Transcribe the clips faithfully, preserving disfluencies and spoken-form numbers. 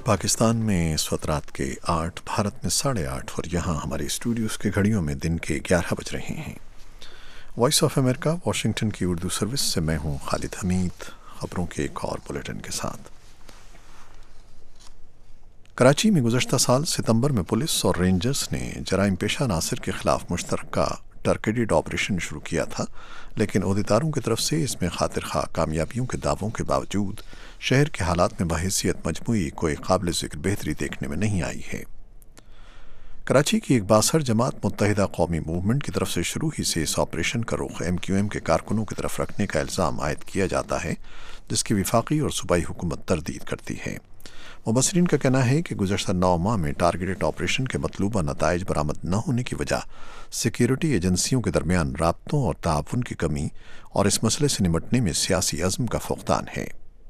पाकिस्तान में इस वक्त रात के आठ, भारत में साढ़े आठ और यहाँ हमारे स्टूडियोज़ की घड़ियों में दिन के ग्यारह बज रहे हैं। वॉइस ऑफ अमेरिका वाशिंगटन की उर्दू सर्विस से मैं हूँ खालिद हमीद, खबरों के एक और बुलेटिन के साथ। कराची में गुज़श्ता साल सितंबर में पुलिस और रेंजर्स ने जराइम पेशा नासिर के ख़िलाफ़ मुश्तरका टारगेटेड ऑपरेशन शुरू किया था, लेकिन अहदेदारों की तरफ से इसमें खातिर खा कामयाबियों के दावों के बावजूद शहर के हालात में बहैसियत मजमूई कोई काबिल ज़िक्र बेहतरी देखने में नहीं आई है। कराची की एक बासर जमात मुत्तहिदा कौमी मूवमेंट की तरफ से शुरू ही से इस ऑपरेशन का रुख एम क्यू एम के कारकुनों की तरफ रखने का इल्ज़ाम आयद किया जाता है, जिसकी विफाकी और सूबाई हुकूमत तरदीद करती है। मुबसरीन का कहना है कि गुज़श्ता नौ माह में टारगेटेड ऑपरेशन के मतलूबा नताइज बरामद न होने की वजह सिक्योरिटी एजेंसियों के दरमियान राब्तों और ताउन की कमी और इस मसले से निमटने में सियासी अज़्म का फुक़दान है।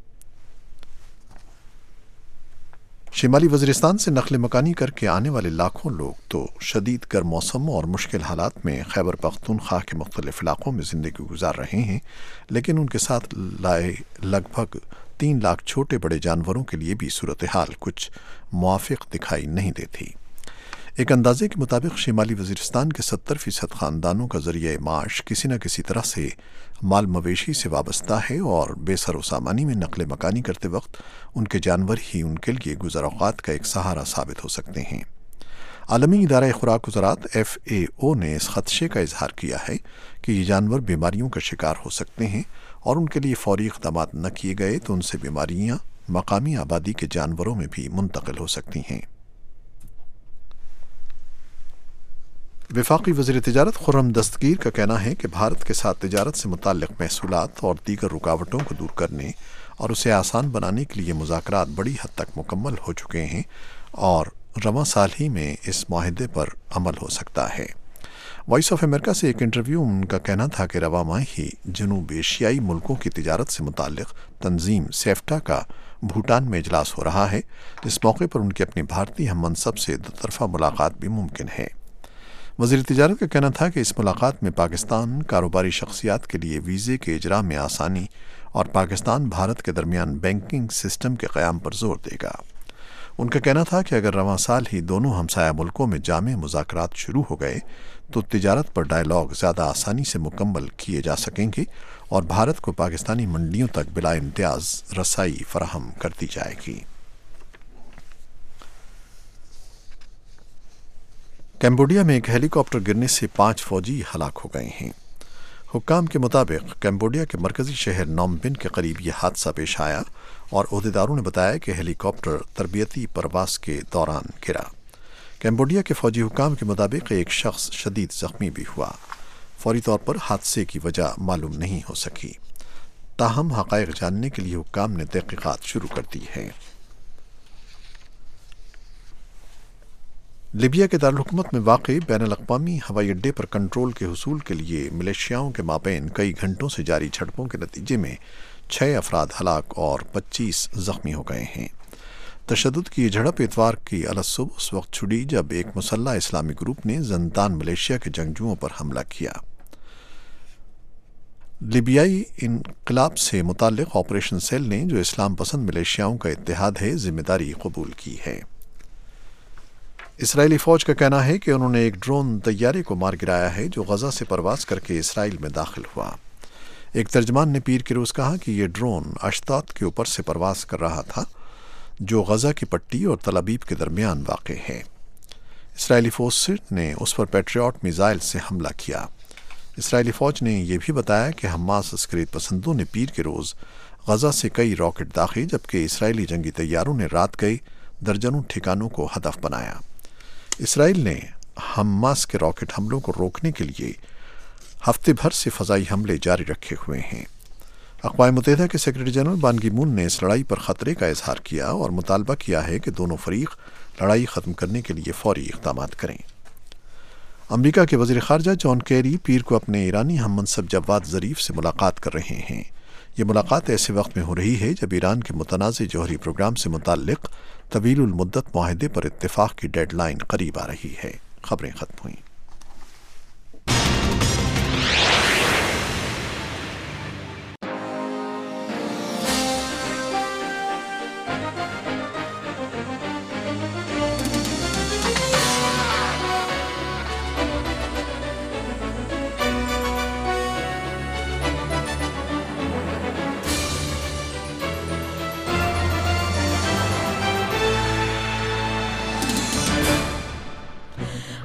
शिमाली वज़ीरिस्तान से नक़ल मकानी करके आने वाले लाखों लोग तो शदीद गर्म मौसम और मुश्किल हालात में खैबर पख्तूनख्वा के मुख्तलिफ इलाक़ों में ज़िंदगी गुजार रहे हैं, लेकिन उनके साथ लाए लगभग तीन लाख छोटे बड़े जानवरों के लिए भी सूरत हाल कुछ मुआफ़िक़ दिखाई नहीं देती। एक अंदाजे के मुताबिक शिमाली वज़ीरिस्तान के सत्तर फ़ीसद ख़ानदानों का ज़रिया माश किसी न किसी तरह से माल मवेशी से वाबस्ता है और बेसर व सामानी में नक़ल मकानी करते वक्त उनके जानवर ही उनके लिए गुज़र औक़ात का एक सहारा साबित हो सकते हैं। आलमी इदारा खुराक ज़राअत एफ ए ओ ने इस ख़दशे का इजहार किया है कि ये जानवर बीमारियों का शिकार हो सकते हैं और उनके लिए फ़ौरी इक़दामात न किए गए तो उनसे बीमारियाँ मकामी आबादी के जानवरों में भी मुंतकिल हो सकती हैं। वफाकी वज़ीर तिजारत खुर्रम दस्तगीर का कहना है कि भारत के साथ तिजारत से मुताल्लिक़ महसूलात और दीगर रुकावटों को दूर करने और उसे आसान बनाने के लिए मुज़ाकरात बड़ी हद तक मुकम्मल हो चुके हैं और रवां साल ही में इस माहिदे पर अमल हो सकता है। वॉइस ऑफ अमेरिका से एक इंटरव्यू में उनका कहना था कि रवा माह ही जनूब एशियाई मुल्कों की तिजारत से मुताल्लिक़ तंजीम सेफ्टा का भूटान में इजलास हो रहा है, जिस मौके पर उनकी अपनी भारतीय हम मनसब से दो तरफ़ा मुलाकात भी मुमकिन है। वज़ीर तिजारत का कहना था कि इस मुलाकात में पाकिस्तान कारोबारी शख्सियात के लिए वीज़े के इजरा में आसानी और पाकिस्तान भारत के दरमियान बैंकिंग सिस्टम के क़याम पर जोर देगा। उनका कहना था कि अगर रवां साल ही दोनों हमसाया मुल्कों में जामे मुज़ाकरात शुरू हो गए तो तिजारत पर डायलॉग ज़्यादा आसानी से मुकम्मल किए जा सकेंगे और भारत को पाकिस्तानी मंडियों तक बिला इम्तियाज़ रसाई फराहम कर दी जाएगी। कैम्बोडिया में एक हेलीकॉप्टर गिरने से पाँच फौजी हलाक हो गए हैं। हुक्काम के मुताबिक कैम्बोडिया के मरकज़ी शहर नोम बिन के करीब यह हादसा पेश आया और अहदेदारों ने बताया कि हेलीकॉप्टर तरबियती परवास के दौरान गिरा। कैम्बोडिया के फौजी हुक्काम के मुताबिक एक शख्स शदीद ज़ख्मी भी हुआ। फौरी तौर पर हादसे की वजह मालूम नहीं हो सकी, ताहम हक़ाइक़ जानने के लिए हुक्काम ने तहक़ीक़ात शुरू कर दी है। लीबिया के दारुल-हुकूमत में वाक़ई बैनुल-अक़वामी हवाई अड्डे पर कंट्रोल के हुसूल के लिए मिलिशियाओं के माबैन कई घंटों से जारी झड़पों के नतीजे में छः अफराद हलाक और पच्चीस ज़ख्मी हो गए हैं। तशद्दुद की झड़प इतवार की अलसुबह उस वक्त छुड़ी जब एक मुसल्लह इस्लामी ग्रुप ने ज़ंतान मलेशिया के जंगजुओं पर हमला किया। लीबियाई इनक़लाब से मुताल्लिक़ ऑपरेशन सेल ने, जो इस्लाम पसंद मिलिशियाओं का इत्तेहाद है, ज़िम्मेदारी कबूल की है। इसराइली फ़ौज का कहना है कि उन्होंने एक ड्रोन तैयारे को मार गिराया है जो गज़ा से परवास करके इसराइल में दाखिल हुआ। एक तर्जमान ने पीर के रोज़ कहा कि यह ड्रोन अश्तात के ऊपर से परवास कर रहा था, जो गज़ा की पट्टी और तल अबीब के दरमियान वाक़ है। इसराइली फ़ौज ने उस पर पैट्रियट मिज़ाइल से हमला किया। इसराइली फ़ौज ने यह भी बताया कि हमास अस्करी पसंदों ने पीर के रोज़ गज़ा से कई रॉकेट दागे, जबकि इसराइली जंगी तैयारों ने रात गए दर्जनों ठिकानों को हदफ बनाया। इसराइल ने हमास के रॉकेट हमलों को रोकने के लिए हफ्ते भर से फ़ज़ाई हमले जारी रखे हुए हैं। अक़वाम मुत्तहिदा के सेक्रेटरी जनरल बान की मून ने इस लड़ाई पर ख़तरे का इजहार किया और मुतालबा किया है कि दोनों फरीक लड़ाई ख़त्म करने के लिए फ़ौरी इक़दामात करें। अमरीका के वज़ीर ख़ारजा जॉन केरी पीर को अपने ईरानी हम मनसब जवाद ज़रीफ़ से मुलाकात कर रहे हैं। ये मुलाकात ऐसे वक्त में हो रही है जब ईरान के मुतनाज़ जौहरी प्रोग्राम से मुताल्लिक़ तवीलुल मुद्दत मुआहदे पर इत्तिफ़ाक़ की डेडलाइन करीब आ रही है। खबरें ख़त्म हुईं।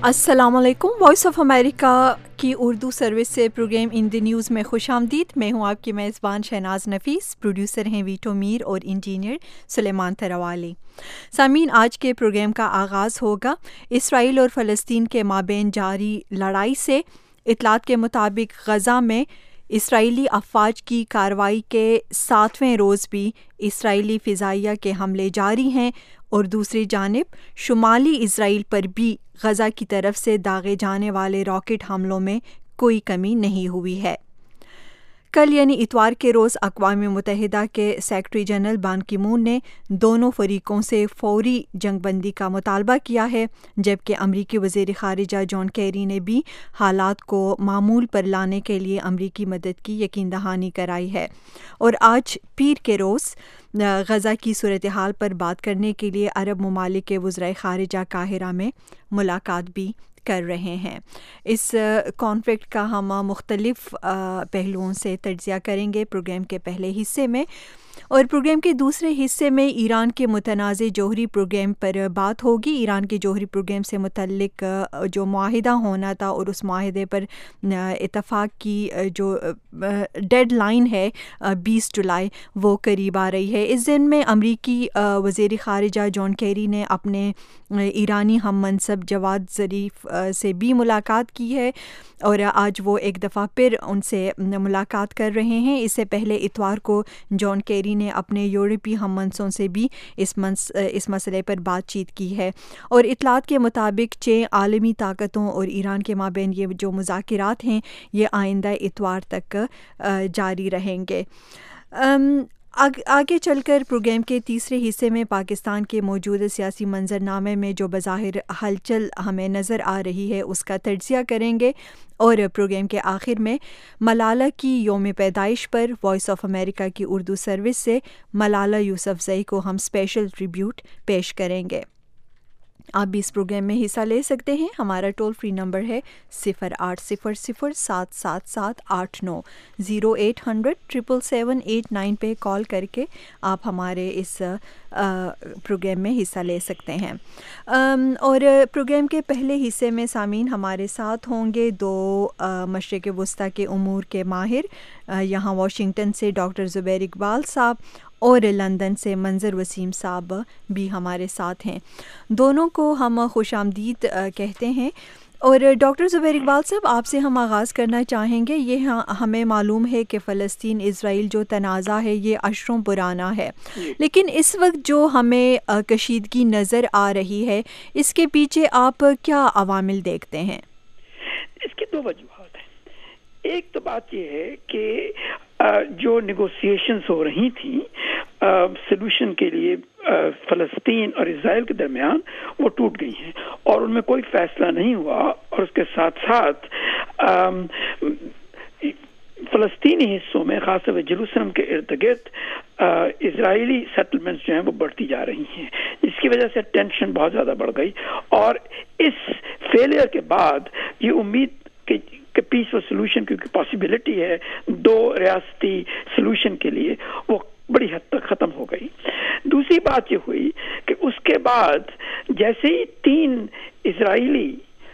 السلام علیکم. وائس آف امریکہ کی اردو سروس سے پروگرام ان دی نیوز میں خوش آمدید. میں ہوں آپ کی میزبان شہناز نفیس. پروڈیوسر ہیں ویٹو میر اور انجینئر سلیمان تھروالی. سامعین, آج کے پروگرام کا آغاز ہوگا اسرائیل اور فلسطین کے مابین جاری لڑائی سے. اطلاعات کے مطابق غزہ میں اسرائیلی افواج کی کارروائی کے ساتویں روز بھی اسرائیلی فضائیہ کے حملے جاری ہیں اور دوسری جانب شمالی اسرائیل پر بھی غزہ کی طرف سے داغے جانے والے راکٹ حملوں میں کوئی کمی نہیں ہوئی ہے. کل یعنی اتوار کے روز اقوام متحدہ کے سیکرٹری جنرل بان کی مون نے دونوں فریقوں سے فوری جنگ بندی کا مطالبہ کیا ہے, جبکہ امریکی وزیر خارجہ جان کیری نے بھی حالات کو معمول پر لانے کے لیے امریکی مدد کی یقین دہانی کرائی ہے. اور آج پیر کے روز غزہ کی صورتحال پر بات کرنے کے لیے عرب ممالک کے وزرائے خارجہ قاہرہ میں ملاقات بھی کر رہے ہیں. اس کانفلکٹ کا ہم مختلف پہلوؤں سے تجزیہ کریں گے پروگرام کے پہلے حصے میں, اور پروگرام کے دوسرے حصے میں ایران کے متنازع جوہری پروگرام پر بات ہوگی. ایران کے جوہری پروگرام سے متعلق جو معاہدہ ہونا تھا اور اس معاہدے پر اتفاق کی جو ڈیڈ لائن ہے بیس جولائی وہ قریب آ رہی ہے. اس دن میں امریکی وزیر خارجہ جان کیری نے اپنے ایرانی ہم منصب جواد ظریف سے بھی ملاقات کی ہے اور آج وہ ایک دفعہ پھر ان سے ملاقات کر رہے ہیں. اس سے پہلے اتوار کو جان کیری نے اپنے یورپی ہم منصبوں سے بھی اس منس اس مسئلے پر بات چیت کی ہے. اور اطلاعات کے مطابق چھ عالمی طاقتوں اور ایران کے مابین یہ جو مذاکرات ہیں یہ آئندہ اتوار تک جاری رہیں گے. آگے چل کر پروگرام کے تیسرے حصے میں پاکستان کے موجودہ سیاسی منظرنامے میں جو بظاہر ہلچل ہمیں نظر آ رہی ہے اس کا تجزیہ کریں گے, اور پروگرام کے آخر میں ملالہ کی یوم پیدائش پر وائس آف امریکہ کی اردو سروس سے ملالہ یوسفزئی کو ہم اسپیشل ٹریبیوٹ پیش کریں گے. آپ بھی اس پروگرام میں حصہ لے سکتے ہیں. ہمارا ٹول فری نمبر ہے صفر آٹھ صفر صفر سات سات سات آٹھ نو zero eight hundred triple seven eight nine پہ کال کر کے آپ ہمارے اس پروگرام میں حصہ لے سکتے ہیں. اور پروگرام کے پہلے حصے میں سامعین ہمارے ساتھ ہوں گے دو مشرق وسطیٰ کے امور کے ماہر, یہاں واشنگٹن سے ڈاکٹر زبیر اقبال صاحب اور لندن سے منظر وسیم صاحب بھی ہمارے ساتھ ہیں. دونوں کو ہم خوش آمدید کہتے ہیں. اور ڈاکٹر زبیر اقبال صاحب, آپ سے ہم آغاز کرنا چاہیں گے. یہ ہمیں معلوم ہے کہ فلسطین اسرائیل جو تنازع ہے یہ عشروں پرانا ہے, لیکن اس وقت جو ہمیں کشیدگی نظر آ رہی ہے اس کے پیچھے آپ کیا عوامل دیکھتے ہیں؟ اس کی دو وجوہات ہیں. ایک تو بات یہ ہے کہ جو نیگوسیشنز ہو رہی تھیں سلوشن کے لیے فلسطین اور اسرائیل کے درمیان وہ ٹوٹ گئی ہیں اور ان میں کوئی فیصلہ نہیں ہوا, اور اس کے ساتھ ساتھ فلسطینی حصوں میں خاص طور پہ جیروسلم کے ارد گرد اسرائیلی سیٹلمنٹس جو ہیں وہ بڑھتی جا رہی ہیں, جس کی وجہ سے ٹینشن بہت زیادہ بڑھ گئی. اور اس فیلئر کے بعد یہ امید کہ کہ پیسفل سلوشن کی پاسبلٹی ہے دو ریاستی سلوشن کے لیے وہ بڑی حد تک ختم ہو گئی. دوسری بات یہ ہوئی کہ اس کے بعد جیسے ہی تین اسرائیلی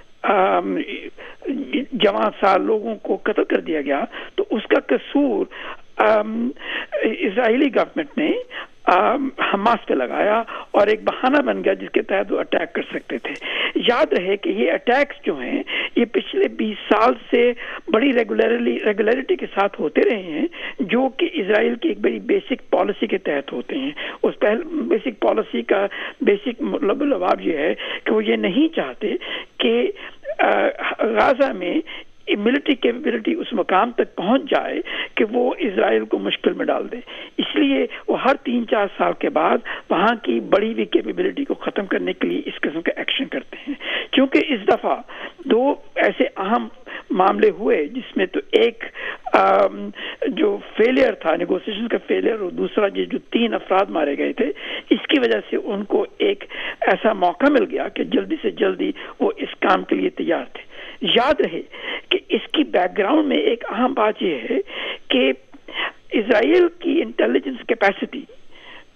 جوان سال لوگوں کو قتل کر دیا گیا تو اس کا قصور اسرائیلی گورنمنٹ نے حماس پہ لگایا اور ایک بہانہ بن گیا جس کے تحت وہ اٹیک کر سکتے تھے. یاد رہے کہ یہ اٹیکس جو ہیں یہ پچھلے بیس سال سے بڑی ریگولرلی ریگولیرٹی کے ساتھ ہوتے رہے ہیں, جو کہ اسرائیل کی ایک بڑی بیسک پالیسی کے تحت ہوتے ہیں. اس پہل بیسک پالیسی کا بیسک لب لباب یہ ہے کہ وہ یہ نہیں چاہتے کہ غزہ میں ملٹری کیپیبلٹی اس مقام تک پہنچ جائے کہ وہ اسرائیل کو مشکل میں ڈال دے. اس لیے وہ ہر تین چار سال کے بعد وہاں کی بڑی ہوئی کیپیبلٹی کو ختم کرنے کے لیے اس قسم کا ایکشن کرتے ہیں. کیونکہ اس دفعہ دو ایسے اہم معاملے ہوئے جس میں تو ایک جو فیلئر تھا نیگوسیشن کا فیلئر اور دوسرا یہ جو تین افراد مارے گئے تھے, اس کی وجہ سے ان کو ایک ایسا موقع مل گیا کہ جلدی سے جلدی وہ اس کام کے لیے تیار تھے. یاد رہے کہ اس کی بیک گراؤنڈ میں ایک اہم بات یہ ہے کہ اسرائیل کی انٹیلیجنس کیپیسٹی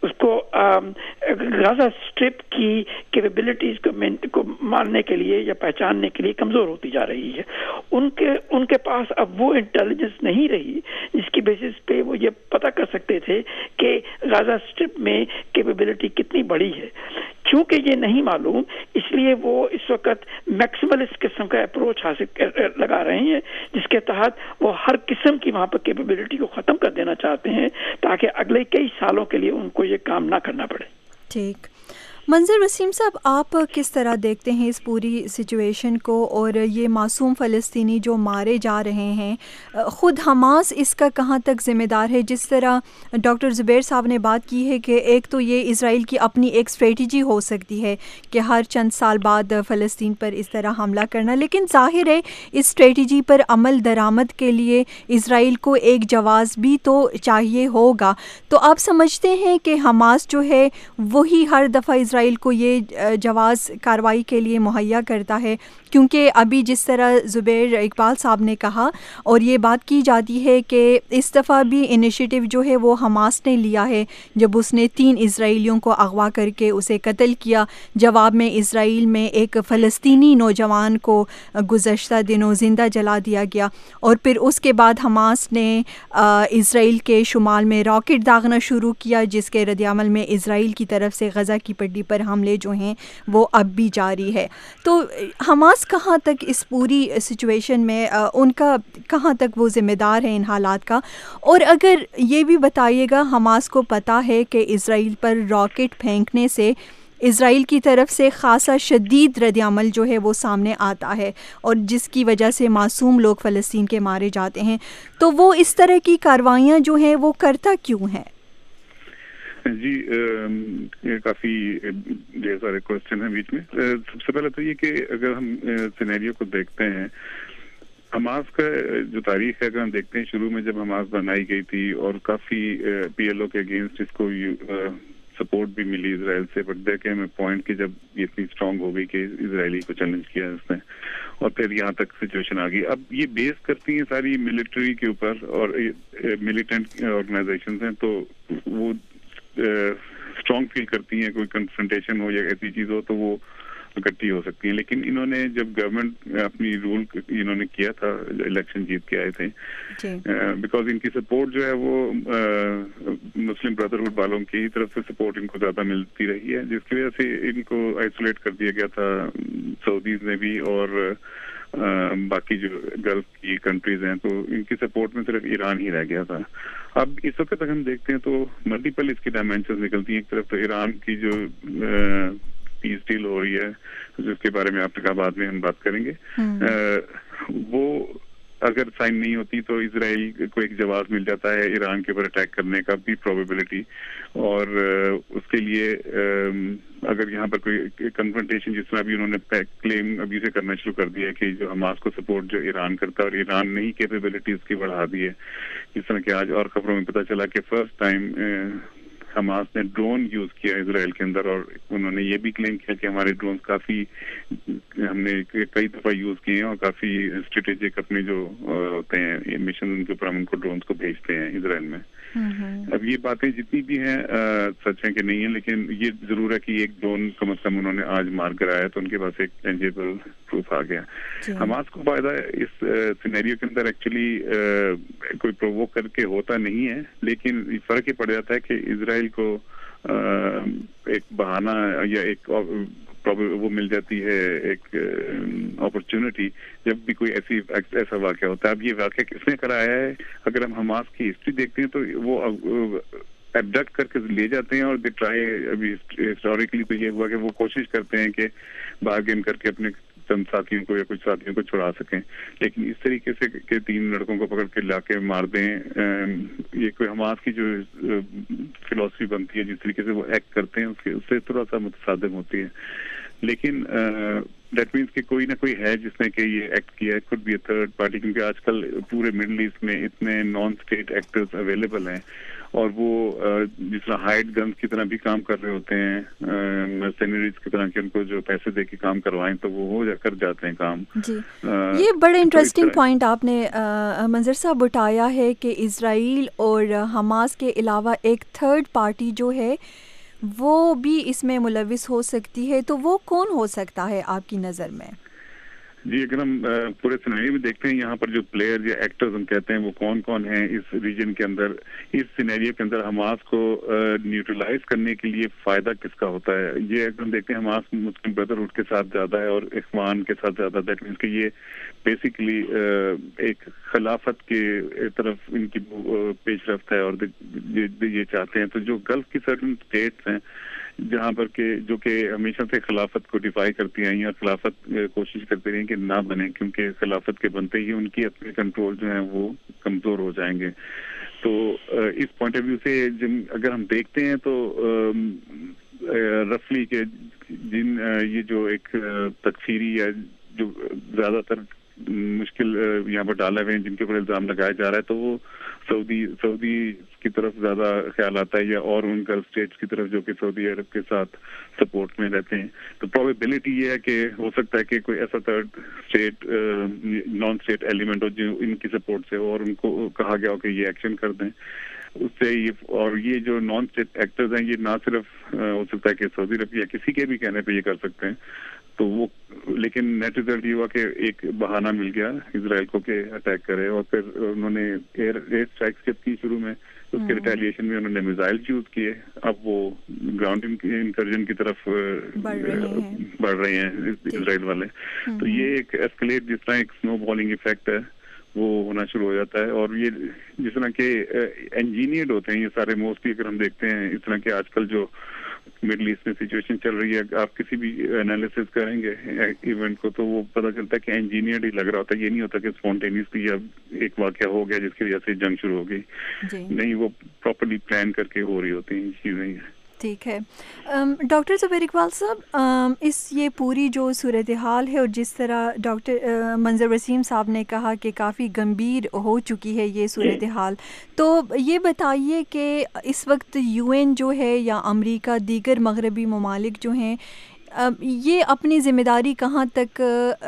اس کو غزہ اسٹرپ کی کیپیبلٹیز کو ماننے کے لیے یا پہچاننے کے لیے کمزور ہوتی جا رہی ہے. ان کے ان کے پاس اب وہ انٹیلیجنس نہیں رہی جس کی بیسس پہ وہ یہ پتہ کر سکتے تھے کہ غزہ اسٹرپ میں کیپیبلٹی کتنی بڑی ہے. چونکہ یہ نہیں معلوم اس لیے وہ اس وقت میکسیملسٹ قسم کا اپروچ حاصل لگا رہے ہیں جس کے تحت وہ ہر قسم کی وہاں پر کیپیبلٹی کو ختم کر دینا چاہتے ہیں تاکہ اگلے کئی سالوں کے لیے ان کو یہ کام نہ کرنا پڑے. ٹھیک. منظر وسیم صاحب، آپ کس طرح دیکھتے ہیں اس پوری سچویشن کو اور یہ معصوم فلسطینی جو مارے جا رہے ہیں؟ خود حماس اس کا کہاں تک ذمہ دار ہے؟ جس طرح ڈاکٹر زبیر صاحب نے بات کی ہے کہ ایک تو یہ اسرائیل کی اپنی ایک اسٹریٹجی ہو سکتی ہے کہ ہر چند سال بعد فلسطین پر اس طرح حملہ کرنا، لیکن ظاہر ہے اس اسٹریٹجی پر عمل درآمد کے لیے اسرائیل کو ایک جواز بھی تو چاہیے ہوگا. تو آپ سمجھتے ہیں کہ حماس جو ہے وہی ہر دفعہ اسرائیل کو یہ جواز کارروائی کے لیے مہیا کرتا ہے؟ کیونکہ ابھی جس طرح زبیر اقبال صاحب نے کہا اور یہ بات کی جاتی ہے کہ اس دفعہ بھی انیشیٹو جو ہے وہ حماس نے لیا ہے جب اس نے تین اسرائیلیوں کو اغوا کر کے اسے قتل کیا. جواب میں اسرائیل میں ایک فلسطینی نوجوان کو گزشتہ دنوں زندہ جلا دیا گیا اور پھر اس کے بعد حماس نے اسرائیل کے شمال میں راکٹ داغنا شروع کیا جس کے رد عمل میں اسرائیل کی طرف سے غزہ کی پٹی پر حملے جو ہیں وہ اب بھی جاری ہے. تو حماس کہاں تک اس پوری سچویشن میں ان کا کہاں تک وہ ذمہ دار ہے ان حالات کا؟ اور اگر یہ بھی بتائیے گا، حماس کو پتہ ہے کہ اسرائیل پر راکٹ پھینکنے سے اسرائیل کی طرف سے خاصا شدید رد عمل جو ہے وہ سامنے آتا ہے اور جس کی وجہ سے معصوم لوگ فلسطین کے مارے جاتے ہیں، تو وہ اس طرح کی کاروائیاں جو ہیں وہ کرتا کیوں ہے؟ جی کافی ڈھیر سارے کوشچن ہیں بیچ میں. سب سے پہلے تو یہ کہ اگر ہم سینیریو کو دیکھتے ہیں، حماس کا جو تاریخ ہے اگر ہم دیکھتے ہیں، شروع میں جب حماس بنائی گئی تھی اور کافی پی ایل او کے اگینسٹ اس کو سپورٹ بھی ملی اسرائیل سے، بٹ دیکھیں میں پوائنٹ کہ جب یہ اتنی اسٹرانگ ہو گئی کہ اسرائیلی کو چیلنج کیا اس نے اور پھر یہاں تک سچویشن آ گئی. اب یہ بیس کرتی ہیں ساری ملٹری کے اوپر اور ملیٹنٹ آرگنائزیشنز ہیں، تو وہ اسٹرانگ فیل کرتی ہیں کوئی کنفرنٹیشن ہو یا ایسی چیز ہو تو وہ اکٹھی ہو سکتی ہیں. لیکن انہوں نے جب گورنمنٹ اپنی رول انہوں نے کیا تھا، الیکشن جیت کے آئے تھے، بیکاز ان کی سپورٹ جو ہے وہ مسلم بردرہڈ والوں کی ہی طرف سے سپورٹ ان کو زیادہ ملتی رہی ہے، جس کی وجہ سے ان کو آئسولیٹ کر دیا گیا تھا سعودیز نے بھی اور باقی جو گلف کی کنٹریز ہیں، تو ان کی سپورٹ میں صرف ایران ہی رہ گیا تھا. اب اس وقت تک ہم دیکھتے ہیں تو ملٹیپل اس کی ڈائمینشنز نکلتی ہیں. ایک طرف تو ایران کی جو پیس ڈیل ہو رہی ہے جس کے بارے میں آپ نے کہا بعد میں ہم بات کریں گے، وہ اگر سائن نہیں ہوتی تو اسرائیل کو ایک جواز مل جاتا ہے ایران کے اوپر اٹیک کرنے کا بھی پروبیبلٹی، اور اس کے لیے اگر یہاں پر کوئی کنفرنٹیشن جس طرح بھی انہوں نے کلیم ابھی سے کرنا شروع کر دیا ہے کہ جو حماس کو سپورٹ جو ایران کرتا ہے اور ایران نے ہی کیپیبلٹی اس کی بڑھا دی ہے، جس طرح کہ آج اور خبروں میں پتہ چلا کہ فرسٹ ٹائم حماس نے ڈرون یوز کیا اسرائیل کے اندر، اور انہوں نے یہ بھی کلیم کیا کہ ہمارے ڈرونز کافی ہم نے کئی دفعہ یوز کیے ہیں اور کافی اسٹریٹجک اپنے جو ہوتے ہیں مشن ان کے اوپر ہم ان کو ڈرونز کو بھیجتے ہیں اسرائیل میں. اب یہ باتیں جتنی بھی ہیں سچ ہیں کہ نہیں ہیں، لیکن یہ ضرور ہے کہ ایک ڈرون کم از کم انہوں نے آج مار کرایا تو ان کے پاس ایک ٹینجیبل پروف آ گیا. حماس کو فائدہ اس سینیریو کے اندر ایکچولی کوئی پرووک کر کے ہوتا نہیں ہے، لیکن فرق یہ پڑ جاتا ہے کہ اسرائیل کو ایک بہانہ یا ایک وہ مل جاتی ہے ایک اپرچونٹی جب بھی کوئی ایسی ایسا واقعہ ہوتا ہے. اب یہ واقعہ کس نے کرایا ہے؟ اگر ہم حماس کی ہسٹری دیکھتے ہیں تو وہ ایبڈکٹ کر کے لے جاتے ہیں اور دے ٹرائی، ابھی ہسٹوریکلی تو یہ ہوا کہ وہ کوشش کرتے ہیں کہ بارگین کر کے اپنے چند ساتھیوں کو یا کچھ ساتھیوں کو چھڑا سکیں، لیکن اس طریقے سے کہ تین لڑکوں کو پکڑ کے لا کے مار دیں، یہ کوئی حماس کی جو فلسفی بنتی ہے جس طریقے سے وہ ایکٹ کرتے ہیں اس کے اس سے تھوڑا سا متصادم ہوتی ہے. لیکن دیٹ مینس کہ کوئی نہ کوئی ہے جس نے کہ یہ ایکٹ کیا ہے, could be a third party, کیونکہ آج کل پورے مڈل ایسٹ میں اتنے نان اسٹیٹ ایکٹرز اویلیبل ہیں اور وہ جس طرح ہائیڈ گنز کی طرح بھی کام کر رہے ہوتے ہیں, مرسنریز کی طرح کہ ان کو جو پیسے دے کے کام کروائیں تو وہ ہو جا کر جاتے ہیں کام. جی یہ بڑا انٹرسٹنگ پوائنٹ آپ نے منظر صاحب اٹھایا ہے کہ اسرائیل اور حماس کے علاوہ ایک تھرڈ پارٹی جو ہے وہ بھی اس میں ملوث ہو سکتی ہے, تو وہ کون ہو سکتا ہے آپ کی نظر میں؟ جی اگر ہم پورے سینیریو میں دیکھتے ہیں یہاں پر جو پلیئر یا ایکٹرز ہم کہتے ہیں وہ کون کون ہیں اس ریجن کے اندر, اس سینیریو کے اندر حماس کو نیوٹرلائز کرنے کے لیے فائدہ کس کا ہوتا ہے. یہ اگر ہم دیکھتے ہیں حماس مسلم بردرہڈ کے ساتھ زیادہ ہے اور اخوان کے ساتھ زیادہ, دیٹ مینس کہ یہ بیسیکلی ایک خلافت کے طرف ان کی پیش رفت ہے اور یہ چاہتے ہیں. تو جو گلف کی سرٹن اسٹیٹس ہیں جہاں پر کہ جو کہ ہمیشہ سے خلافت کو ڈیفائی کرتی آئی ہیں اور خلافت کوشش کرتے رہی کہ نہ بنے, کیونکہ خلافت کے بنتے ہی ان کی اپنے کنٹرول جو ہیں وہ کمزور ہو جائیں گے. تو اس پوائنٹ آف ویو سے اگر ہم دیکھتے ہیں تو رفلی کہ جن یہ جو ایک تکفیری یا جو زیادہ تر مشکل یہاں پر ڈالا ہوئے ہیں جن کے اوپر الزام لگایا جا رہا ہے, تو وہ سعودی سعودی کی طرف زیادہ خیال آتا ہے یا اور ان گلف اسٹیٹس کی طرف جو کہ سعودی عرب کے ساتھ سپورٹ میں رہتے ہیں. تو پروبیبلٹی یہ ہے کہ ہو سکتا ہے کہ کوئی ایسا third state non state element ہو جو ان کی سپورٹ سے ہو اور ان کو کہا گیا ہو کہ یہ ایکشن کر دیں اس سے یہ. اور یہ جو نان اسٹیٹ ایکٹرز ہیں یہ نہ صرف ہو سکتا ہے کہ سعودی عرب یا کسی کے بھی کہنے پہ یہ کر سکتے ہیں, تو وہ لیکن نیٹ ریزلٹ یہ ہوا کہ ایک بہانہ مل گیا اسرائیل کو کہ اٹیک کرے, اور پھر انہوں نے ایئر ایئر اسٹرائکس جب کی شروع میں اس کے ریٹیلیشن میں انہوں نے میزائل یوز کیے. اب وہ گراؤنڈ انکرجن کی طرف بڑھ رہے ہیں اسرائیل والے. تو یہ ایک ایسکلیٹ جس طرح ایک سنو بالنگ افیکٹ ہے وہ ہونا شروع ہو جاتا ہے. اور یہ جس طرح کے انجینئرڈ ہوتے ہیں یہ سارے موسٹلی, اگر ہم دیکھتے ہیں اس طرح کے آج کل جو مڈل ایسٹ میں سچویشن چل رہی ہے, آپ کسی بھی انالیسس کریں گے ایونٹ کو تو وہ پتہ چلتا ہے کہ انجینئرڈ ہی لگ رہا ہوتا ہے. یہ نہیں ہوتا کہ اسپونٹینیسلی اب ایک واقعہ ہو گیا جس کی وجہ سے جنگ شروع ہو گئی, نہیں, وہ پراپرلی پلان کر کے ہو رہی ہوتی ہیں چیزیں. ٹھیک ہے ڈاکٹر زبیر اقبال صاحب, اس یہ پوری جو صورتحال ہے اور جس طرح ڈاکٹر منظر وسیم صاحب نے کہا کہ کافی گمبھیر ہو چکی ہے یہ صورتحال, تو یہ بتائیے کہ اس وقت یو این جو ہے یا امریکہ دیگر مغربی ممالک جو ہیں یہ اپنی ذمہ داری کہاں تک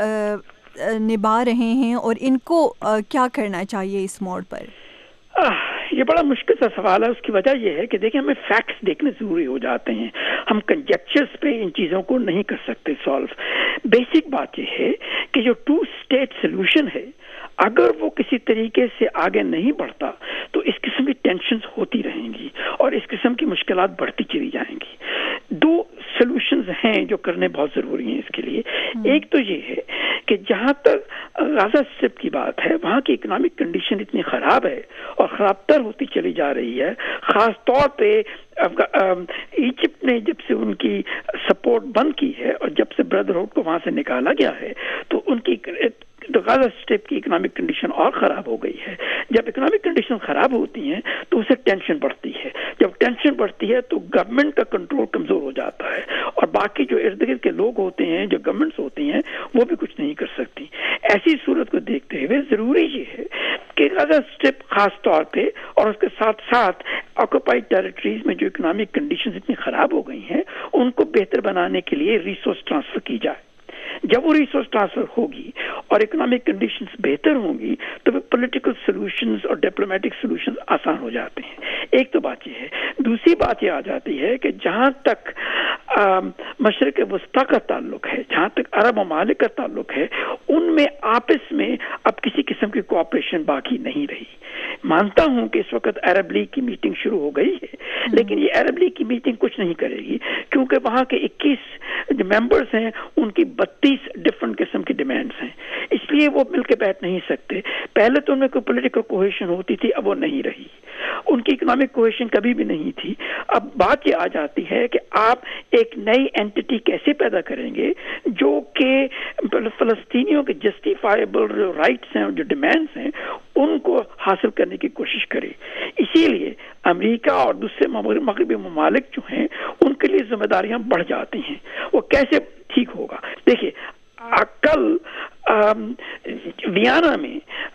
نبھا رہے ہیں اور ان کو کیا کرنا چاہیے اس موڑ پر؟ یہ بڑا مشکل سا سوال ہے. اس کی وجہ یہ ہے کہ دیکھیں ہمیں فیکٹس دیکھنے ضروری ہو جاتے ہیں, ہم کنجیکچرز پہ ان چیزوں کو نہیں کر سکتے سالو. بیسک بات یہ ہے کہ جو ٹو اسٹیٹ سلوشن ہے اگر وہ کسی طریقے سے آگے نہیں بڑھتا تو اس قسم کی ٹینشنز ہوتی رہیں گی اور اس قسم کی مشکلات بڑھتی چلی جائیں گی. دو سلوشنز ہیں جو کرنے بہت ضروری ہیں اس کے لیے. ایک تو یہ ہے کہ جہاں تک غزہ اسٹرپ کی بات ہے وہاں کی اکنامک کنڈیشن اتنی خراب ہے اور خراب تر ہوتی چلی جا رہی ہے, خاص طور پہ ایجپٹ نے جب سے ان کی سپورٹ بند کی ہے اور جب سے بردرہڈ کو وہاں سے نکالا گیا ہے تو ان کی تو غزہ اسٹرپ کی اکنامک کنڈیشن اور خراب ہو گئی ہے. جب اکنامک کنڈیشن خراب ہوتی ہیں تو اسے ٹینشن بڑھتی ہے, جب ٹینشن بڑھتی ہے تو گورنمنٹ کا کنٹرول کمزور ہو جاتا ہے اور باقی جو ارد گرد کے لوگ ہوتے ہیں جو گورنمنٹس ہوتی ہیں وہ بھی کچھ نہیں کر سکتی. ایسی صورت کو دیکھتے ہوئے ضروری یہ ہے کہ غزہ اسٹرپ خاص طور پہ اور اس کے ساتھ ساتھ آکوپائڈ ٹیریٹریز میں جو اکنامک کنڈیشنز اتنی خراب ہو گئی ہیں ان کو بہتر بنانے کے لیے ریسورس ٹرانسفر کی جائے. جب وہ ریسورس ٹرانسفر ہوگی اور اکنامک کنڈیشنز بہتر ہوں گی تو پھر پولیٹیکل سلوشنز اور ڈپلومیٹک سلوشنز آسان ہو جاتے ہیں. ایک تو بات یہ ہے. دوسری بات یہ آ جاتی ہے کہ جہاں تک مشرق وسطیٰ کا تعلق ہے, جہاں تک عرب ممالک کا تعلق ہے, ان میں آپس میں اب کسی قسم کی کوآپریشن باقی نہیں رہی. مانتا ہوں کہ اس وقت عرب لیگ کی میٹنگ شروع ہو گئی ہے لیکن یہ عرب لیگ کی میٹنگ کچھ نہیں کرے گی کیونکہ وہاں کے اکیس جو ممبرز ہیں ان کی بتیس ڈفرنٹ قسم کی ڈیمانڈز ہیں, اس لیے وہ مل کے بیٹھ نہیں سکتے. پہلے تو ان میں کوئی پولیٹیکل کوہیشن ہوتی تھی, اب وہ نہیں رہی. ان کی اکنامک کوہیشن کبھی بھی نہیں تھی. اب بات یہ آ جاتی ہے کہ آپ ایک نئی اینٹی کیسے پیدا کریں گے جو کہ فلسطینیوں کے جسٹیفائبل جو رائٹس ہیں اور جو ڈیمانڈز ہیں ان کو حاصل کرنے کی کوشش کرے. اسی لیے امریکہ اور دوسرے مغربی ممالک جو ہیں ان کے لیے ذمہ داریاں بڑھ جاتی ہیں. وہ کیسے ٹھیک ہوگا. دیکھیے کل ویانا میں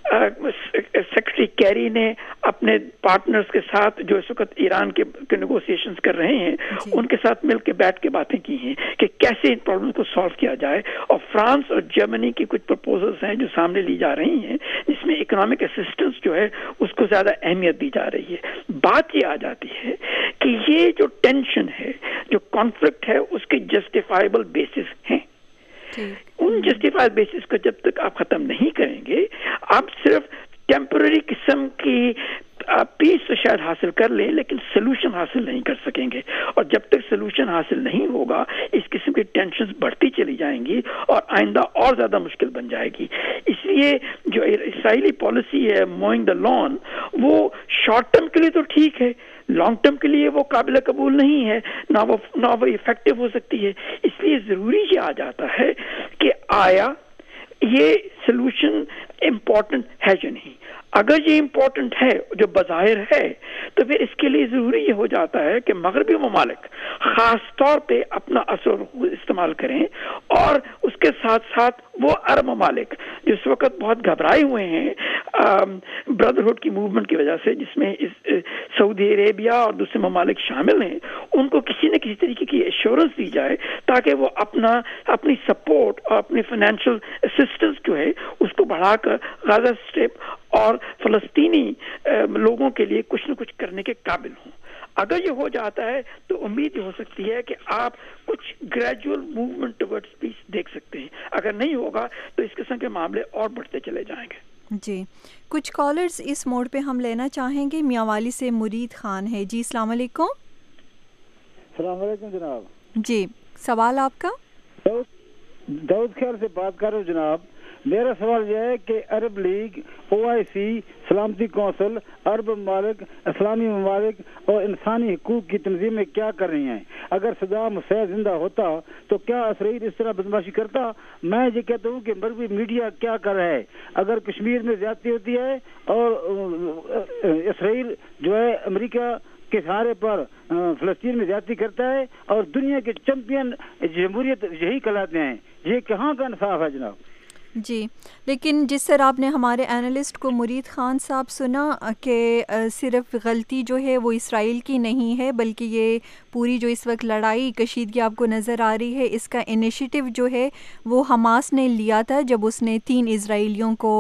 سیکرٹری کیری نے اپنے پارٹنرز کے ساتھ جو اس وقت ایران کے نیگوسیشنز کر رہے ہیں ان کے ساتھ مل کے بیٹھ کے باتیں کی ہیں کہ کیسے ان پرابلم کو سالو کیا جائے, اور فرانس اور جرمنی کی کچھ پرپوزلز ہیں جو سامنے لی جا رہی ہیں جس میں اکنامک اسسٹنس جو ہے اس کو زیادہ اہمیت دی جا رہی ہے. بات یہ آ جاتی ہے کہ یہ جو ٹینشن ہے, جو کانفلکٹ ہے, اس کے جسٹیفائبل بیسس ہیں. ان جسٹیفائڈ بیسس کو جب تک آپ ختم نہیں کریں گے, آپ صرف ٹیمپرری قسم کی پیس تو شاید حاصل کر لیں لیکن سلوشن حاصل نہیں کر سکیں گے, اور جب تک سلوشن حاصل نہیں ہوگا اس قسم کی ٹینشنز بڑھتی چلی جائیں گی اور آئندہ اور زیادہ مشکل بن جائے گی. اس لیے جو اسرائیلی پالیسی ہے موئنگ دا لان, وہ شارٹ ٹرم کے لیے تو ٹھیک ہے, لانگ ٹرم کے لیے وہ قابل قبول نہیں ہے, نہ وہ نہ وہ افیکٹو ہو سکتی ہے. اس لیے ضروری یہ آ جاتا ہے کہ آیا یہ سلوشن امپورٹنٹ ہے یا نہیں. اگر یہ امپورٹنٹ ہے جو بظاہر ہے تو پھر اس کے لیے ضروری یہ ہو جاتا ہے کہ مغربی ممالک خاص طور پہ اپنا اثر و رسوخ استعمال کریں, اور اس کے ساتھ ساتھ وہ عرب ممالک جو اس وقت بہت گھبرائے ہوئے ہیں بردرہڈ کی موومنٹ کی وجہ سے, جس میں سعودی عربیہ اور دوسرے ممالک شامل ہیں, ان کو کسی نہ کسی طریقے کی ایشورنس دی جائے تاکہ وہ اپنا اپنی سپورٹ اور اپنی فائنینشیل اسسٹنس جو ہے اس کو بڑھا کر غزہ اسٹرپ اور فلسطینی لوگوں کے لیے کچھ نہ کچھ کرنے کے قابل ہوں. اگر یہ ہو جاتا ہے تو امید یہ ہو سکتی ہے کہ آپ کچھ گریجول موومنٹ ٹورڈز پیس دیکھ سکتے ہیں. اگر نہیں ہوگا تو اس قسم کے معاملے اور بڑھتے چلے جائیں گے. جی, کچھ کالرز اس موڈ پہ ہم لینا چاہیں گے. میاں والی سے مرید خان ہے. جی السلام علیکم. السلام علیکم جناب. جی سوال آپ کا؟ داؤد خیال سے بات کر رہا ہوں جناب. میرا سوال یہ ہے کہ عرب لیگ, او آئی سی, سلامتی کونسل, عرب ممالک, اسلامی ممالک اور انسانی حقوق کی تنظیمیں کیا کر رہی ہیں؟ اگر صدام حسین زندہ ہوتا تو کیا اسرائیل اس طرح بدماشی کرتا؟ میں یہ کہتا ہوں کہ مغربی میڈیا کیا کر رہا ہے؟ اگر کشمیر میں زیادتی ہوتی ہے اور اسرائیل جو ہے امریکہ کے سہارے پر فلسطین میں زیادتی کرتا ہے اور دنیا کے چیمپئن جمہوریت یہی کہلاتے ہیں, یہ کہاں کا انصاف ہے جناب؟ جی, لیکن جس طرح آپ نے ہمارے اینالسٹ کو مرید خان صاحب سنا کہ صرف غلطی جو ہے وہ اسرائیل کی نہیں ہے بلکہ یہ پوری جو اس وقت لڑائی کشیدگی آپ کو نظر آ رہی ہے, اس کا انیشیٹو جو ہے وہ حماس نے لیا تھا جب اس نے تین اسرائیلیوں کو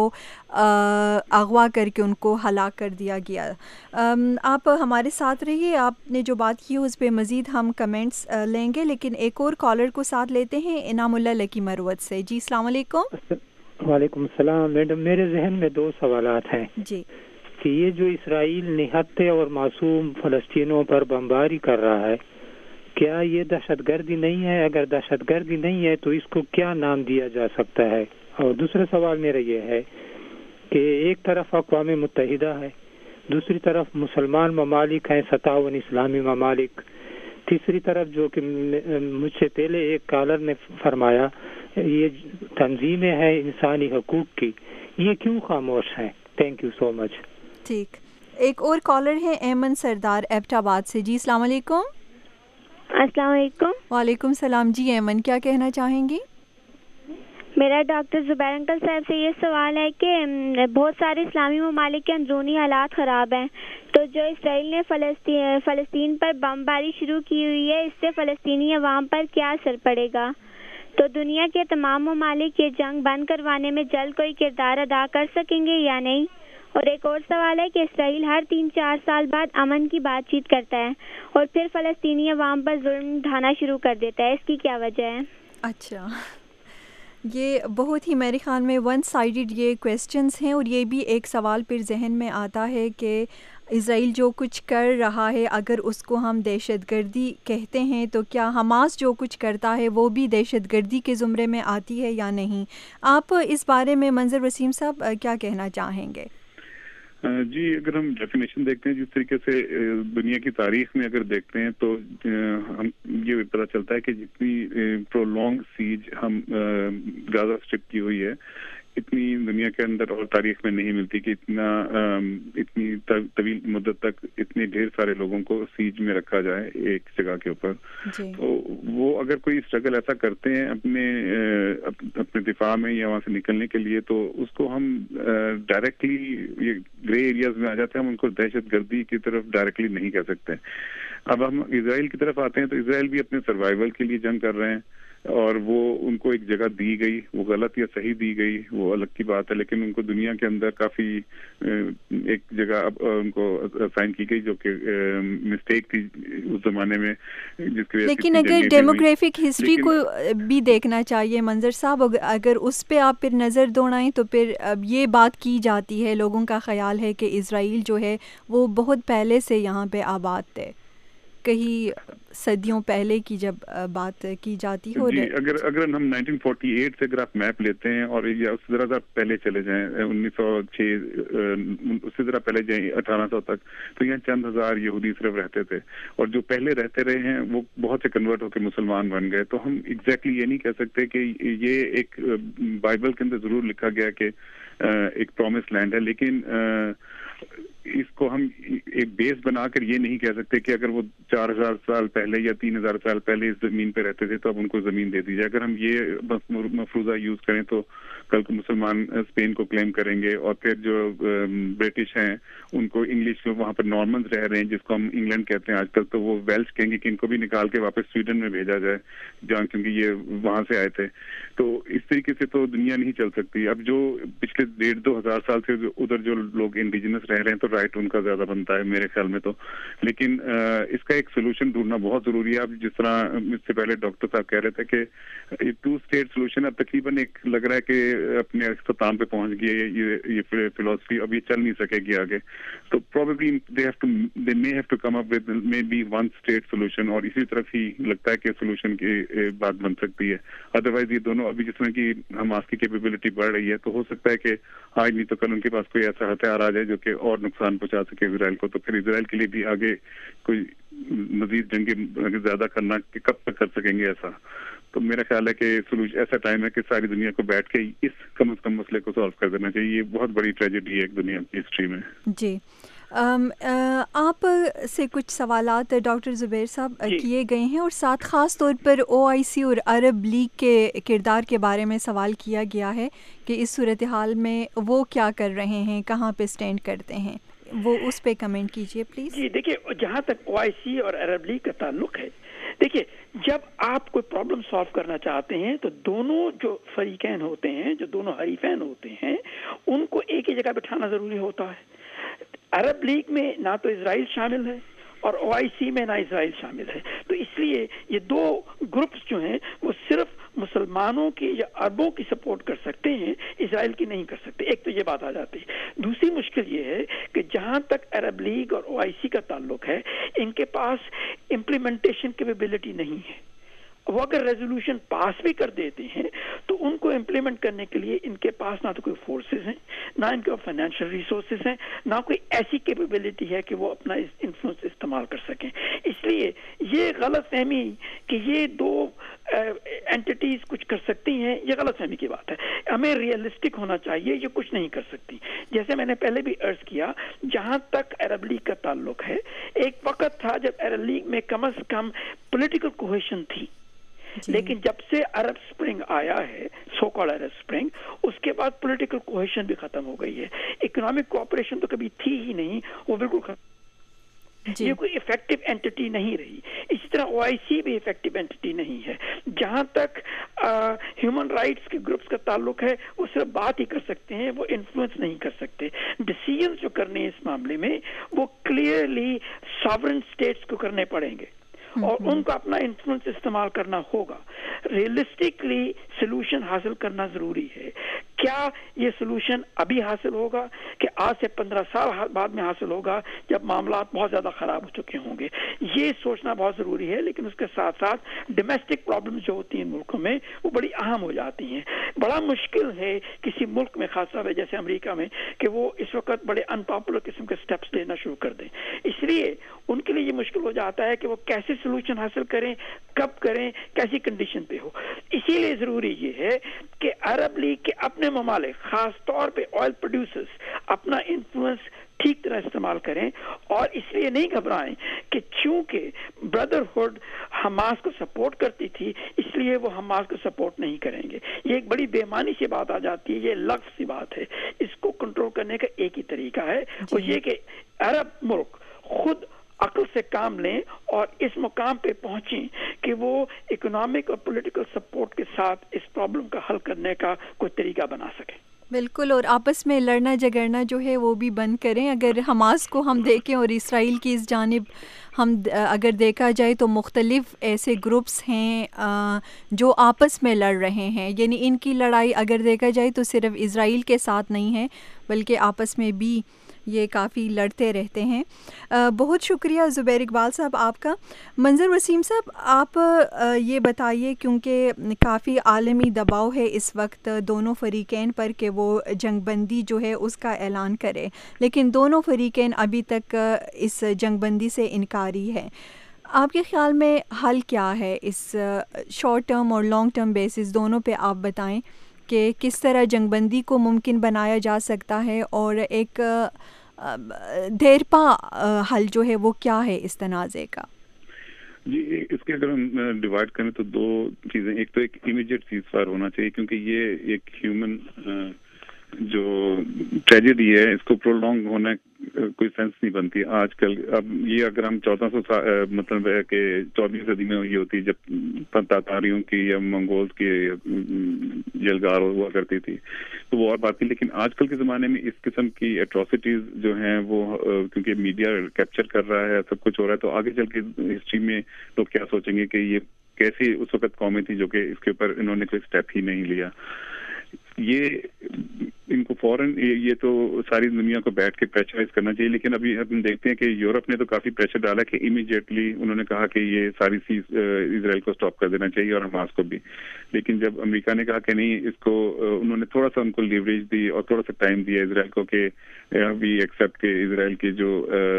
اغوا کر کے ان کو ہلاک کر دیا گیا. آپ ہمارے ساتھ رہیے, آپ نے جو بات کی اس پہ مزید ہم کمنٹس لیں گے, لیکن ایک اور کالر کو ساتھ لیتے ہیں, انعام اللہ لکی مروت سے. جی السلام علیکم. وعلیکم السلام. میڈم میرے ذہن میں دو سوالات ہیں. جی, کہ یہ جو اسرائیل نہتے اور معصوم فلسطینوں پر بمباری کر رہا ہے, کیا یہ دہشت گردی نہیں ہے؟ اگر دہشت گردی نہیں ہے تو اس کو کیا نام دیا جا سکتا ہے؟ اور دوسرا سوال میرا یہ ہے کہ ایک طرف اقوام متحدہ ہے, دوسری طرف مسلمان ممالک ہیں, ستاون اسلامی ممالک, تیسری طرف جو کہ مجھ سے پہلے ایک کالر نے فرمایا یہ تنظیمیں ہیں انسانی حقوق کی, یہ کیوں خاموش ہیں؟ Thank you so much. ٹھیک, ایک اور کالر ہے ایمن سردار ایبٹ آباد سے. جی السلام علیکم. السلام علیکم. وعلیکم السلام. جی ایمن, کیا کہنا چاہیں گی؟ میرا ڈاکٹر زبیر انکل صاحب سے یہ سوال ہے کہ بہت سارے اسلامی ممالک کے اندرونی حالات خراب ہیں, تو جو اسرائیل نے فلسطین فلسطین پر بمباری شروع کی ہوئی ہے, اس سے فلسطینی عوام پر کیا اثر پڑے گا؟ تو دنیا کے تمام ممالک یہ جنگ بند کروانے میں جلد کوئی کردار ادا کر سکیں گے یا نہیں؟ اور ایک اور سوال ہے کہ اسرائیل ہر تین چار سال بعد امن کی بات چیت کرتا ہے اور پھر فلسطینی عوام پر ظلم ڈھانا شروع کر دیتا ہے, اس کی کیا وجہ ہے؟ اچھا, یہ بہت ہی میرے خیال میں ون سائیڈڈ یہ کویسچنز ہیں, اور یہ بھی ایک سوال پھر ذہن میں آتا ہے کہ اسرائیل جو کچھ کر رہا ہے اگر اس کو ہم دہشت گردی کہتے ہیں تو کیا حماس جو کچھ کرتا ہے وہ بھی دہشت گردی کے زمرے میں آتی ہے یا نہیں؟ آپ اس بارے میں منظر وسیم صاحب کیا کہنا چاہیں گے؟ جی, اگر ہم ڈیفینیشن دیکھتے ہیں جس طریقے سے دنیا کی تاریخ میں اگر دیکھتے ہیں تو ہم یہ پتہ چلتا ہے کہ جتنی پرولونگ سیج ہم غزہ اسٹرپ کی ہوئی ہے, اتنی دنیا کے اندر اور تاریخ میں نہیں ملتی کہ اتنا اتنی طویل مدت تک اتنے ڈھیر سارے لوگوں کو سیج میں رکھا جائے ایک جگہ کے اوپر. تو وہ اگر کوئی اسٹرگل ایسا کرتے ہیں اپنے اپنے دفاع میں یا وہاں سے نکلنے کے لیے, تو اس کو ہم ڈائریکٹلی یہ گرے ایریاز میں آ جاتے ہیں, ہم ان کو دہشت گردی کی طرف ڈائریکٹلی نہیں کہہ سکتے. اب ہم اسرائیل کی طرف آتے ہیں تو اسرائیل بھی اپنے سروائیول کے لیے جنگ کر رہے ہیں, اور وہ ان کو ایک جگہ دی گئی, وہ غلط یا صحیح دی گئی وہ الگ کی بات ہے, لیکن ان کو دنیا کے اندر کافی ایک جگہ ان کو اسائن کی گئی جو کہ مسٹیک تھی اس زمانے میں, جس کی وجہ سے. لیکن اگر ڈیموگرافک ہسٹری کو بھی دیکھنا چاہیے منظر صاحب, اگر اس پہ آپ پھر نظر دوڑائیں تو پھر اب یہ بات کی جاتی ہے, لوگوں کا خیال ہے کہ اسرائیل جو ہے وہ بہت پہلے سے یہاں پہ آباد تھے, کہیں صدیوں پہلے کی جب بات کی جاتی ہو. جی اگر اگر ہم نائنٹین فورٹی ایٹ سے اگر آپ میپ لیتے ہیں اور یا اس سے ذرا ذرا پہلے چلے جائیں انیس سو چھ اس سے ذرا پہلے جائیں اٹھارہ سو تک, تو یہاں چند ہزار یہودی صرف رہتے تھے, اور جو پہلے رہتے رہے ہیں وہ بہت سے کنورٹ ہو کے مسلمان بن گئے. تو ہم ایگزیکٹلی یہ نہیں کہہ سکتے کہ یہ ایک بائبل کے اندر ضرور لکھا گیا کہ ایک پرومس لینڈ ہے, لیکن اس کو ہم ایک بیس بنا کر یہ نہیں کہہ سکتے کہ اگر وہ چار ہزار سال پہلے یا تین ہزار سال پہلے اس زمین پہ رہتے تھے تو اب ان کو زمین دے دی جائے. اگر ہم یہ مفروضہ یوز کریں تو کل کو مسلمان اسپین کو کلیم کریں گے, اور پھر جو برٹش ہیں ان کو انگلش وہاں پر نارمنز رہ رہے ہیں جس کو ہم انگلینڈ کہتے ہیں آج کل, تو وہ ویلش کہیں گے کہ ان کو بھی نکال کے واپس سویڈن میں بھیجا جائے جہاں, کیونکہ یہ وہاں سے آئے تھے. تو اس طریقے سے تو دنیا نہیں چل سکتی. اب جو پچھلے ڈیڑھ دو ہزار سال سے ادھر جو لوگ انڈیجنس رہ رہے ہیں تو رائٹ ان کا زیادہ بنتا ہے میرے خیال میں تو, لیکن اس کا ایک سولوشن ڈھونڈنا بہت ضروری ہے. اب جس طرح اس سے پہلے ڈاکٹر صاحب کہہ رہے تھے کہ ٹو اسٹیٹ سولوشن اب تقریباً ایک لگ رہا ہے کہ اپنے اختتام پہ پہنچ گئی ہے یہ یہ فلاسفی, اب یہ چل نہیں سکے گی آگے. تو probably they have to they may have to come up with maybe one state solution, اور اسی طرف ہی لگتا ہے کہ سولوشن کی بات بن سکتی ہے. ادروائز یہ دونوں ابھی جس طرح کی حماس کی کیپیبلٹی بڑھ رہی ہے تو ہو سکتا ہے کہ آج نہیں تو کل ان کے پاس کوئی ایسا ہتھیار آ جائے جو کہ اور نقصان پہنچا سکے اسرائیل کو, تو پھر اسرائیل کے لیے بھی آگے کوئی مزید جنگیں زیادہ کرنا کہ کب تک کر سکیں گے ایسا. تو میرا خیال ہے کہ سولوشن ایسا ٹائم ہے کہ ساری دنیا کو بیٹھ کے اس کم از کم مسئلے کو سالو کر دینا چاہیے. یہ بہت بڑی ٹریجڈی ہے ایک دنیا کی ہسٹری میں. جی آپ سے کچھ سوالات ڈاکٹر زبیر صاحب کیے گئے ہیں, اور ساتھ خاص طور پر او آئی سی اور عرب لیگ کے کردار کے بارے میں سوال کیا گیا ہے کہ اس صورتحال میں وہ کیا کر رہے ہیں, کہاں پہ سٹینڈ کرتے ہیں, وہ اس پہ کمنٹ کیجئے پلیز. جی دیکھیے, جہاں تک او آئی سی اور عرب لیگ کا تعلق ہے, دیکھیے جب آپ کوئی پرابلم سالو کرنا چاہتے ہیں تو دونوں جو فریقین ہوتے ہیں, جو دونوں حریفین ہوتے ہیں, ان کو ایک ہی جگہ بٹھانا ضروری ہوتا ہے. عرب لیگ میں نہ تو اسرائیل شامل ہے اور او آئی سی میں نہ اسرائیل شامل ہے, تو اس لیے یہ دو گروپس جو ہیں وہ صرف مسلمانوں کی یا عربوں کی سپورٹ کر سکتے ہیں, اسرائیل کی نہیں کر سکتے. ایک تو یہ بات آ جاتی ہے. دوسری مشکل یہ ہے کہ جہاں تک عرب لیگ اور او آئی سی کا تعلق ہے, ان کے پاس امپلیمنٹیشن کیپیبلٹی نہیں ہے. وہ اگر ریزولوشن پاس بھی کر دیتے ہیں تو ان کو امپلیمنٹ کرنے کے لیے ان کے پاس نہ تو کوئی فورسز ہیں, نہ ان کے فائنینشیل ریسورسز ہیں, نہ کوئی ایسی کیپیبلٹی ہے کہ وہ اپنا انفلوئنس استعمال کر سکیں. اس لیے یہ غلط فہمی کہ یہ دو اینٹیٹیز کچھ کر سکتی ہیں, یہ غلط فہمی کی بات ہے. ہمیں ریئلسٹک ہونا چاہیے, یہ کچھ نہیں کر سکتی. جیسے میں نے پہلے بھی عرض کیا, جہاں تک عرب لیگ کا تعلق ہے, ایک وقت تھا جب عرب لیگ میں کم از کم پولیٹیکل کوہیشن تھی, لیکن جب سے عرب سپرنگ آیا ہے, سو کالڈ عرب سپرنگ, اس کے بعد پولیٹیکل کوہیشن بھی ختم ہو گئی ہے. اکنامک کوآپریشن تو کبھی تھی ہی نہیں, وہ بالکل ختم. جی. یہ کوئی افیکٹو اینٹی نہیں رہی. اسی طرح او آئی سی بھی افیکٹو اینٹی نہیں ہے. جہاں تک ہیومن رائٹس کے گروپس کا تعلق ہے, وہ صرف بات ہی کر سکتے ہیں, وہ انفلوئنس نہیں کر سکتے. ڈیسیژنز جو کرنے ہیں اس معاملے میں وہ کلیئرلی ساورن اسٹیٹس کو کرنے پڑیں گے, اور ان کو اپنا انفلوئنس استعمال کرنا ہوگا. ریئلسٹکلی سلوشن حاصل کرنا ضروری ہے. کیا یہ سلوشن ابھی حاصل ہوگا کہ آج سے پندرہ سال بعد میں حاصل ہوگا جب معاملات بہت زیادہ خراب ہو چکے ہوں گے؟ یہ سوچنا بہت ضروری ہے. لیکن اس کے ساتھ ساتھ ڈومیسٹک پرابلمز جو ہوتی ہیں ملکوں میں وہ بڑی اہم ہو جاتی ہیں. بڑا مشکل ہے کسی ملک میں, خاص طور پہ جیسے امریکہ میں, کہ وہ اس وقت بڑے ان پاپولر قسم کے سٹیپس لینا شروع کر دیں. اس لیے ان کے لیے یہ مشکل ہو جاتا ہے کہ وہ کیسے سلوشن حاصل کریں, کب کریں, کیسی کنڈیشن پہ ہو. اسی لیے ضروری یہ ہے کہ عرب لیگ کے اپنے ممالک خاص طور پہ آئل پروڈیوسرز اپنا انفلوئنس ٹھیک طرح استعمال کریں اور اس لیے نہیں گھبرائیں کہ چونکہ بردرہڈ حماس کو سپورٹ کرتی تھی اس لیے وہ حماس کو سپورٹ نہیں کریں گے. یہ ایک بڑی بے معنی سی بات آ جاتی ہے, یہ لفظ سی بات ہے. اس کو کنٹرول کرنے کا ایک ہی طریقہ ہے, وہ یہ کہ عرب ملک خود عقل سے کام لیں اور اس مقام پہ پہنچیں کہ وہ اکنامک اور پولیٹیکل سپورٹ کے ساتھ اس پرابلم کا حل کرنے کا کوئی طریقہ بنا سکیں. بالکل, اور آپس میں لڑنا جھگڑنا جو ہے وہ بھی بند کریں. اگر حماس کو ہم دیکھیں اور اسرائیل کی اس جانب ہم اگر دیکھا جائے تو مختلف ایسے گروپس ہیں جو آپس میں لڑ رہے ہیں, یعنی ان کی لڑائی اگر دیکھا جائے تو صرف اسرائیل کے ساتھ نہیں ہے بلکہ آپس میں بھی یہ کافی لڑتے رہتے ہیں. بہت شکریہ زبیر اقبال صاحب آپ کا. منظر وسیم صاحب, آپ یہ بتائیے, کیونکہ کافی عالمی دباؤ ہے اس وقت دونوں فریقین پر کہ وہ جنگ بندی جو ہے اس کا اعلان کرے, لیکن دونوں فریقین ابھی تک اس جنگ بندی سے انکاری ہے. آپ کے خیال میں حل کیا ہے اس شارٹ ٹرم اور لانگ ٹرم بیسس دونوں پہ آپ بتائیں کہ کس طرح جنگ بندی کو ممکن بنایا جا سکتا ہے اور ایک دیرپا حل جو ہے وہ کیا ہے اس تنازع کا؟ جی, اس کے اگر ہم ڈیوائڈ کریں تو دو چیزیں, ایک تو ایک امیڈیٹ سیز فائر ہونا چاہیے کیونکہ یہ ایک ہیومن جو ٹریجڈی ہے اس کو پرولونگ ہونا کوئی سینس نہیں بنتی آج کل. اب یہ اگر ہم چودہ سو مطلب ہے کہ چودہویں صدی میں یہ ہوتی جب تاتاریوں کی یا منگولز کی یلغار ہوا کرتی تھی تو وہ اور بات تھی, لیکن آج کل کے زمانے میں اس قسم کی ایٹراسٹیز جو ہیں وہ کیونکہ میڈیا کیپچر کر رہا ہے, سب کچھ ہو رہا ہے, تو آگے چل کے ہسٹری میں لوگ کیا سوچیں گے کہ یہ کیسی اس وقت قومیں تھی جو کہ اس کے اوپر انہوں نے کوئی اسٹیپ ہی نہیں لیا. یہ ان کو فوراً یہ تو ساری دنیا کو بیٹھ کے پریشرائز کرنا چاہیے, لیکن ابھی ہم دیکھتے ہیں کہ یورپ نے تو کافی پریشر ڈالا کہ امیڈیٹلی انہوں نے کہا کہ یہ ساری چیز اسرائیل کو اسٹاپ کر دینا چاہیے اور حماس کو بھی, لیکن جب امریکہ نے کہا کہ نہیں, اس کو انہوں نے تھوڑا سا ان کو لیوریج دی اور تھوڑا سا ٹائم دیا اسرائیل کو کہ وی ایکسیپٹ کہ اسرائیل کی جو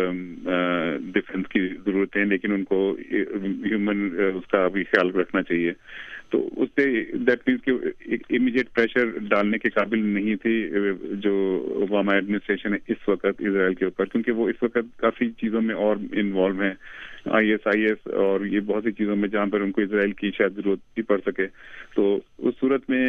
ڈیفینس کی ضرورت ہے لیکن ان کو ہیومن اس کا بھی خیال رکھنا چاہیے, تو اس سے دیٹ مینس کہ امیڈیٹ پریشر ڈالنے کے قابل نہیں تھی جو اوباما ایڈمنسٹریشن ہے اس وقت اسرائیل کے اوپر, کیونکہ وہ اس وقت کافی چیزوں میں اور انوالو ہیں, آئی ایس آئی ایس اور یہ بہت سی چیزوں میں جہاں پر ان کو اسرائیل کی شاید ضرورت بھی پڑ سکے. تو اس صورت میں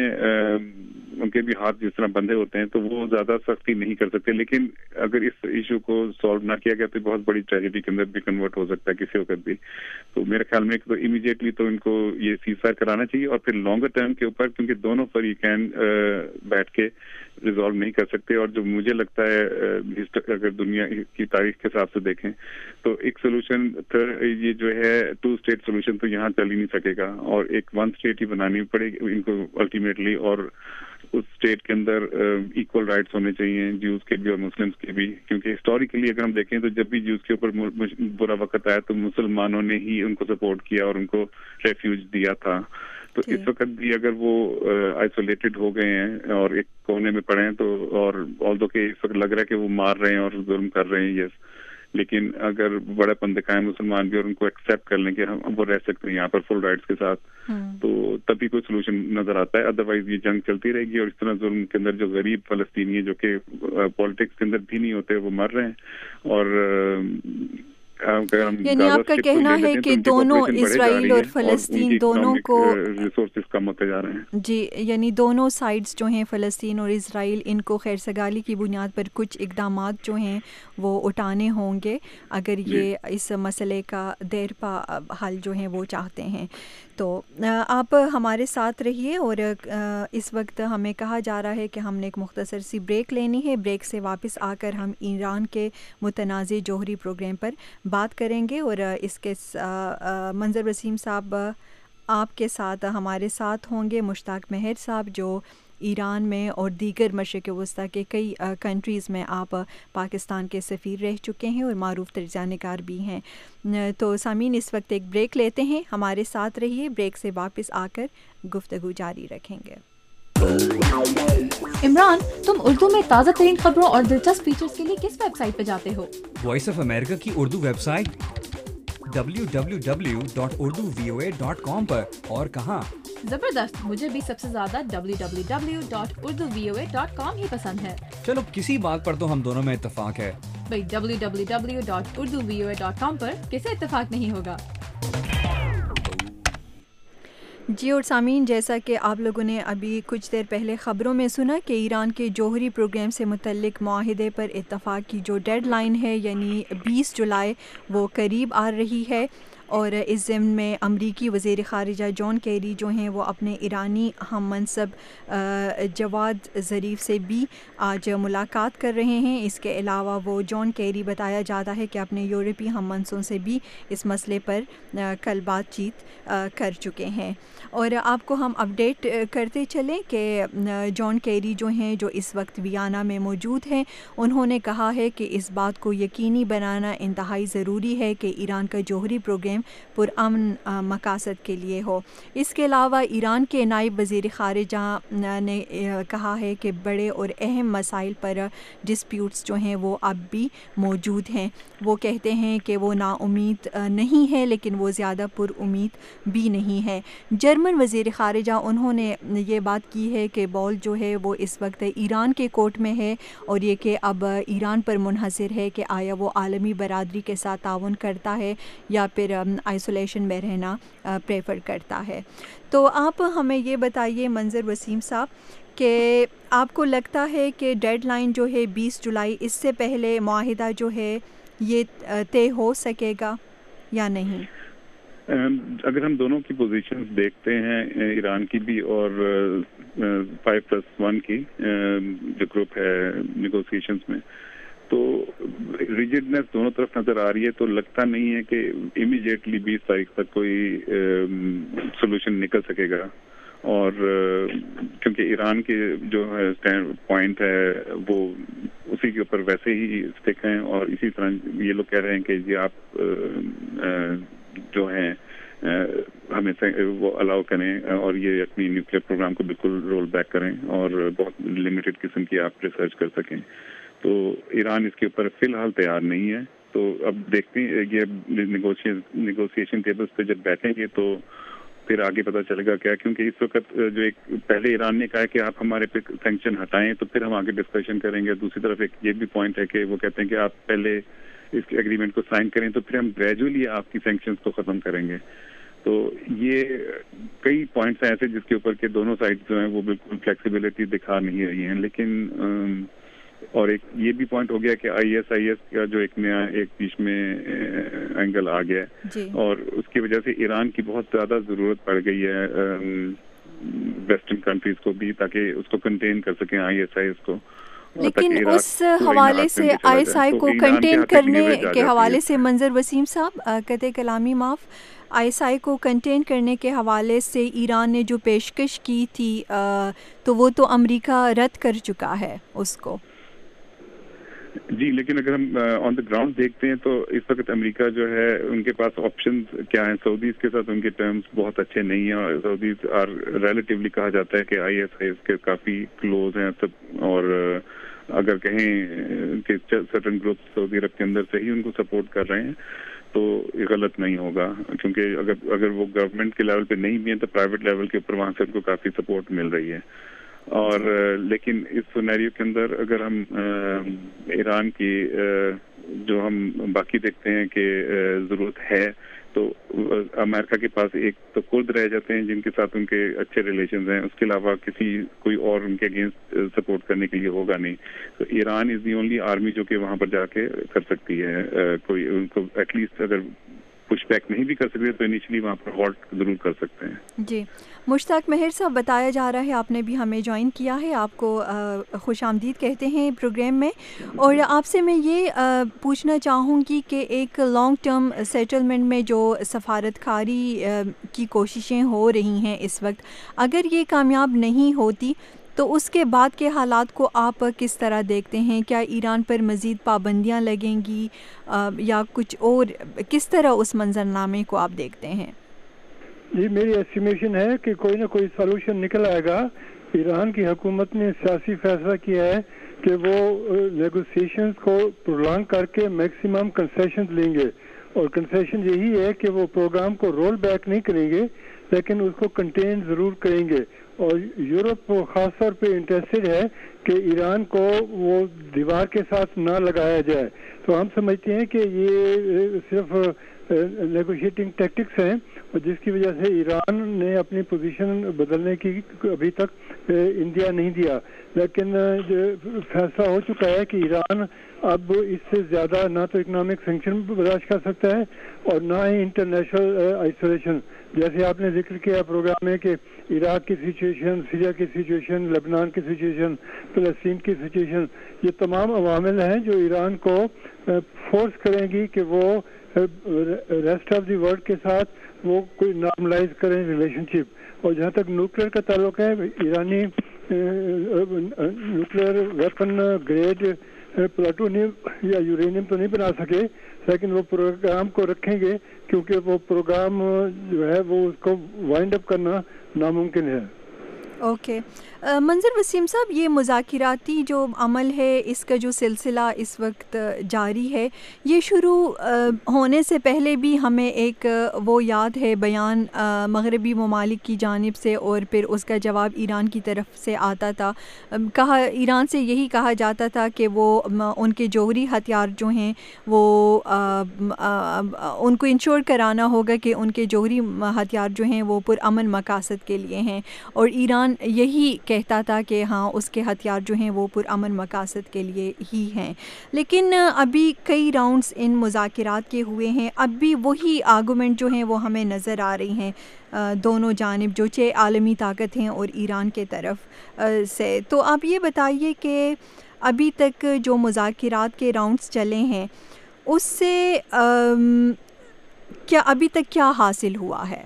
ان کے بھی ہاتھ جس طرح بندھے ہوتے ہیں تو وہ زیادہ سختی نہیں کر سکتے, لیکن اگر اس ایشو کو سالو نہ کیا گیا تو بہت بڑی ٹریجڈی کے اندر بھی کنورٹ ہو سکتا ہے کسی وقت بھی. تو میرے خیال میں تو امیڈیٹلی تو ان کو یہ سیز فائر کرانا چاہیے اور پھر لانگر ٹرم کے اوپر, کیونکہ دونوں فریقین بیٹھ کے ریزالو نہیں کر سکتے, اور جو مجھے لگتا ہے اگر دنیا کی تاریخ کے حساب سے دیکھیں تو ایک سولوشن یہ جو ہے ٹو اسٹیٹ سولوشن تو یہاں چل ہی نہیں سکے گا, اور ایک ون اسٹیٹ ہی بنانی پڑے گی ان کو الٹیمیٹلی, اور اس اسٹیٹ کے اندر ایکول رائٹس ہونے چاہیے جیوز کے بھی اور مسلمس کے بھی, کیونکہ ہسٹوریکلی اگر ہم دیکھیں تو جب بھی جیوز کے اوپر برا وقت آیا تو مسلمانوں نے ہی ان کو سپورٹ کیا اور ان کو ریفیوج دیا تھا. تو اس وقت بھی اگر وہ آئسولیٹڈ ہو گئے ہیں اور ایک کونے میں پڑے ہیں تو, اور آلدو کہ اس وقت لگ رہا ہے کہ وہ مار رہے ہیں اور ظلم کر رہے ہیں, یس, لیکن اگر بڑا پن دکھائیں مسلمان بھی اور ان کو ایکسیپٹ کر لیں کہ ہم وہ رہ سکتے ہیں یہاں پر فل رائٹس کے ساتھ, تو تبھی کوئی سولوشن نظر آتا ہے. ادروائز یہ جنگ چلتی رہے گی اور اس طرح ظلم کے اندر جو غریب فلسطینی جو کہ پالیٹکس کے اندر بھی نہیں ہوتے وہ مر رہے ہیں, اور یعنی آپ کا کہنا ہے کہ دونوں اسرائیل اور فلسطین دونوں کو ریسورسز کم ہوتے جا رہے ہیں. جی, یعنی دونوں سائڈز جو ہیں فلسطین اور اسرائیل ان کو خیر سگالی کی بنیاد پر کچھ اقدامات جو ہیں وہ اٹھانے ہوں گے اگر یہ اس مسئلے کا دیرپا حل جو ہیں وہ چاہتے ہیں. تو آپ ہمارے ساتھ رہیے, اور اس وقت ہمیں کہا جا رہا ہے کہ ہم نے ایک مختصر سی بریک لینی ہے. بریک سے واپس آ کر ہم ایران کے متنازع جوہری پروگرام پر بات کریں گے, اور اس کے منظر وسیم صاحب آپ کے ساتھ ہمارے ساتھ ہوں گے, مشتاق مہر صاحب جو ایران میں اور دیگر مشرق وسطیٰ کے کئی کنٹریز میں آپ پاکستان کے سفیر رہ چکے ہیں اور معروف تجزیہ نگار بھی ہیں. تو سامعین اس وقت ایک بریک لیتے ہیں, ہمارے ساتھ رہیے, بریک سے واپس آ کر گفتگو جاری رکھیں گے. عمران, تم اردو میں تازہ ترین خبروں اور دلچسپ فیچرز کے لیے کس ویب سائٹ پہ جاتے ہو؟ وائس آف امریکہ کی Urdu website W W W dot Urdu V O A dot com پر. اور کہاں؟ जबरदस्त, मुझे भी सबसे ज्यादा W W W dot Urdu V O A dot com ही पसंद है। चलो किसी बात पर तो हम दोनों में इत्तेफाक है। भाई W W W dot Urdu V O A dot com पर किसे इत्तेफाक नहीं होगा। जी और सामीन, जैसा कि आप लोगों ने अभी कुछ देर पहले ख़बरों में सुना कि ईरान के जौहरी प्रोग्राम से मुतल्लिक मुआहिदे पर इत्तफ़ाक़ की जो डेड लाइन है यानी बीस जुलाई वो करीब आ रही है। और इस ज़िम्न में अमरीकी वज़ीर ख़ारिजा जॉन कैरी जो हैं वो अपने ईरानी हम मनसब जवाद ज़रीफ़ से भी आज मुलाकात कर रहे हैं। इसके अलावा वो जॉन कैरी बताया जाता है कि अपने यूरोपीय हम मनसों से भी इस मसले पर कल बातचीत कर चुके हैं। और आपको हम अपडेट करते चलें कि जॉन कैरी जो हैं जो इस वक्त वियना में मौजूद हैं, उन्होंने कहा है कि इस बात को यकीनी बनाना इंतहाई ज़रूरी है कि ईरान का जौहरी प्रोग्राम पुरअमन मकासद के लिए हो। इसके अलावा ईरान के नायब वज़ीर ख़ारिजा ने कहा है कि बड़े और अहम मसाइल पर डिस्प्यूट्स जो हैं वो अब भी मौजूद हैं। वो कहते हैं कि वो नाउम्मीद नहीं है लेकिन वो ज़्यादा पुरउम्मीद भी नहीं है। जर्मन वज़ीर ख़ारिजा उन्होंने ये बात की है कि बॉल जो है वो इस वक्त ईरान के कोर्ट में है और ये कि अब ईरान पर मुनहसर है कि आया वो आलमी बरादरी के साथ ताउन करता है या फिर आइसोलेशन में रहना प्रेफर करता है। तो आप हमें ये बताइए मंजर वसीम साहब कि आपको लगता है कि डेडलाइन जो है बीस जुलाई, इससे पहले मुआहिदा जो है ये तय हो सकेगा या नहीं? अगर हम दोनों की पोजीशंस देखते हैं, ईरान की भी और फाइव प्लस वन की जो ग्रुप है नेगोशिएशंस में, तो रिजिडनेस दोनों तरफ नजर आ रही है। तो लगता नहीं है कि इमीडिएटली बीस तारीख तक कोई सोल्यूशन निकल सकेगा। और क्योंकि ईरान के जो है स्टैंड पॉइंट है वो उसी के ऊपर वैसे ही स्टिक हैं और इसी तरह ये लोग कह रहे हैं कि जी आप जो हैं हमें वो अलाउ करें और ये अपनी न्यूक्लियर प्रोग्राम को बिल्कुल रोल बैक करें और बहुत लिमिटेड किस्म की आप रिसर्च कर सकें। तो ईरान इसके ऊपर फिलहाल तैयार नहीं है। तो अब देखते हैं ये नेगोशिएशन टेबल्स पे जब बैठेंगे तो फिर आगे पता चलेगा क्या, क्योंकि इस वक्त जो एक पहले ईरान ने कहा है कि आप हमारे पे सैंक्शन हटाएं तो फिर हम आगे डिस्कशन करेंगे। दूसरी तरफ एक ये भी पॉइंट है कि वो कहते हैं कि आप पहले इस एग्रीमेंट को साइन करें तो फिर हम ग्रेजुअली आपकी सैंक्शंस को ख़त्म करेंगे। तो ये कई पॉइंट्स हैं ऐसे जिसके ऊपर के दोनों साइड जो हैं वो बिल्कुल फ्लेक्सिबिलिटी दिखा नहीं रही हैं। लेकिन और एक ये भी पॉइंट हो गया कि आई एस आई एस का जो एक नया एक बीच में एंगल आ गया है और उसकी वजह से ईरान की बहुत ज़्यादा ज़रूरत पड़ गई है वेस्टर्न कंट्रीज को भी, ताकि उसको कंटेन कर सकें आई एस आई एस को। लेकिन उस हवाले से आई एस आई को कंटेन करने के हवाले से मंजर वसीम साहब कते कलामी माफ़, आई एस आई को कंटेन करने के हवाले से ईरान ने जो पेशकश की थी तो वो तो अमेरिका रद्द कर चुका है उसको। जी, लेकिन अगर हम ऑन द ग्राउंड देखते हैं तो इस वक्त अमेरिका जो है उनके पास ऑप्शंस क्या हैं। सऊदीज के साथ उनके टर्म्स बहुत अच्छे नहीं हैं और सऊदीज आर रिलेटिवली कहा जाता है कि आई एस आई एस के काफ़ी क्लोज हैं सब, और अगर कहें कि सर्टेन ग्रुप सऊदी अरब के अंदर से ही उनको सपोर्ट कर रहे हैं तो ये गलत नहीं होगा, क्योंकि अगर अगर वो गवर्नमेंट के लेवल पे नहीं भी है तो प्राइवेट लेवल के ऊपर वहाँ से उनको काफ़ी सपोर्ट मिल रही है। और लेकिन इस सिनेरियो के अंदर अगर हम ईरान की जो हम बाकी देखते हैं कि ज़रूरत है तो अमेरिका के पास एक तो कुर्द रह जाते हैं जिनके साथ उनके अच्छे रिलेशंस हैं, उसके अलावा किसी कोई और उनके अगेंस्ट सपोर्ट करने के लिए होगा नहीं। तो Iran is the only army जो कि वहाँ पर जाके कर सकती है कोई उनको एटलीस्ट अगर पुश बैक नहीं भी कर सकते तो इनिशियली वहाँ पर हॉल्ट जरूर कर सकते हैं। जी, मुश्ताक मेहर साहब बताया जा रहा है आपने भी हमें ज्वाइन किया है, आपको खुश आमदीद कहते हैं प्रोग्राम में। और आपसे मैं ये आ, पूछना चाहूँगी कि एक लॉन्ग टर्म सेटलमेंट में जो सफारतकारी की कोशिशें हो रही हैं इस वक्त, अगर ये कामयाब नहीं होती तो उसके बाद के हालात को आप किस तरह देखते हैं? क्या ईरान पर मज़ीद पाबंदियां लगेंगी आ, या कुछ और, किस तरह उस मंजरनामे को आप देखते हैं? जी, मेरी एस्टिमेशन है कि कोई ना कोई सलूशन निकल आएगा। ईरान की हुकूमत ने सियासी फैसला किया है कि वो नेगोशिएशंस को प्रोलॉन्ग करके मैक्सिमम कंसेशंस लेंगे और कंसेशन यही है कि वो प्रोग्राम को रोल बैक नहीं करेंगे لیکن اس کو کنٹین ضرور کریں گے. اور یورپ خاص طور پہ انٹرسٹڈ ہے کہ ایران کو وہ دیوار کے ساتھ نہ لگایا جائے. تو ہم سمجھتے ہیں کہ یہ صرف نیگوشیٹنگ ٹیکٹکس ہیں جس کی وجہ سے ایران نے اپنی پوزیشن بدلنے کی ابھی تک انڈیا نہیں دیا. لیکن فیصلہ ہو چکا ہے کہ ایران اب اس سے زیادہ نہ تو اکنامک سینکشن برداشت کر سکتا ہے اور نہ ہی انٹرنیشنل آئسولیشن. جیسے آپ نے ذکر کیا پروگرام میں کہ عراق کی سچویشن, سیریا کی سچویشن, لبنان کی سچویشن, فلسطین کی سچویشن, یہ تمام عوامل ہیں جو ایران کو فورس کریں گی کہ وہ ریسٹ آف دی ورلڈ کے ساتھ وہ کوئی نارملائز کریں ریلیشن شپ. اور جہاں تک نیوکلیر کا تعلق ہے, ایرانی نیوکلیر ویپن گریڈ پلاٹونیم یا یورینیم تو نہیں بنا سکے, لیکن وہ پروگرام کو رکھیں گے کیونکہ وہ پروگرام جو ہے وہ اس کو وائنڈ اپ کرنا ناممکن ہے. Okay okay. منظر وسیم صاحب, یہ مذاکراتی جو عمل ہے اس کا جو سلسلہ اس وقت جاری ہے, یہ شروع ہونے سے پہلے بھی ہمیں ایک وہ یاد ہے بیان مغربی ممالک کی جانب سے اور پھر اس کا جواب ایران کی طرف سے آتا تھا. کہا ایران سے یہی کہا جاتا تھا کہ وہ ان کے جوہری ہتھیار جو ہیں وہ ان کو انشور کرانا ہوگا کہ ان کے جوہری ہتھیار جو ہیں وہ پرامن مقاصد کے لیے ہیں, اور ایران یہی کہتا تھا کہ ہاں اس کے ہتھیار جو ہیں وہ پرامن مقاصد کے لیے ہی ہیں. لیکن ابھی کئی راؤنڈز ان مذاکرات کے ہوئے ہیں, اب بھی وہی آرگومنٹ جو ہیں وہ ہمیں نظر آ رہی ہیں دونوں جانب, جو چھ عالمی طاقت ہیں اور ایران کے طرف سے. تو آپ یہ بتائیے کہ ابھی تک جو مذاکرات کے راؤنڈز چلے ہیں اس سے کیا ابھی تک کیا حاصل ہوا ہے؟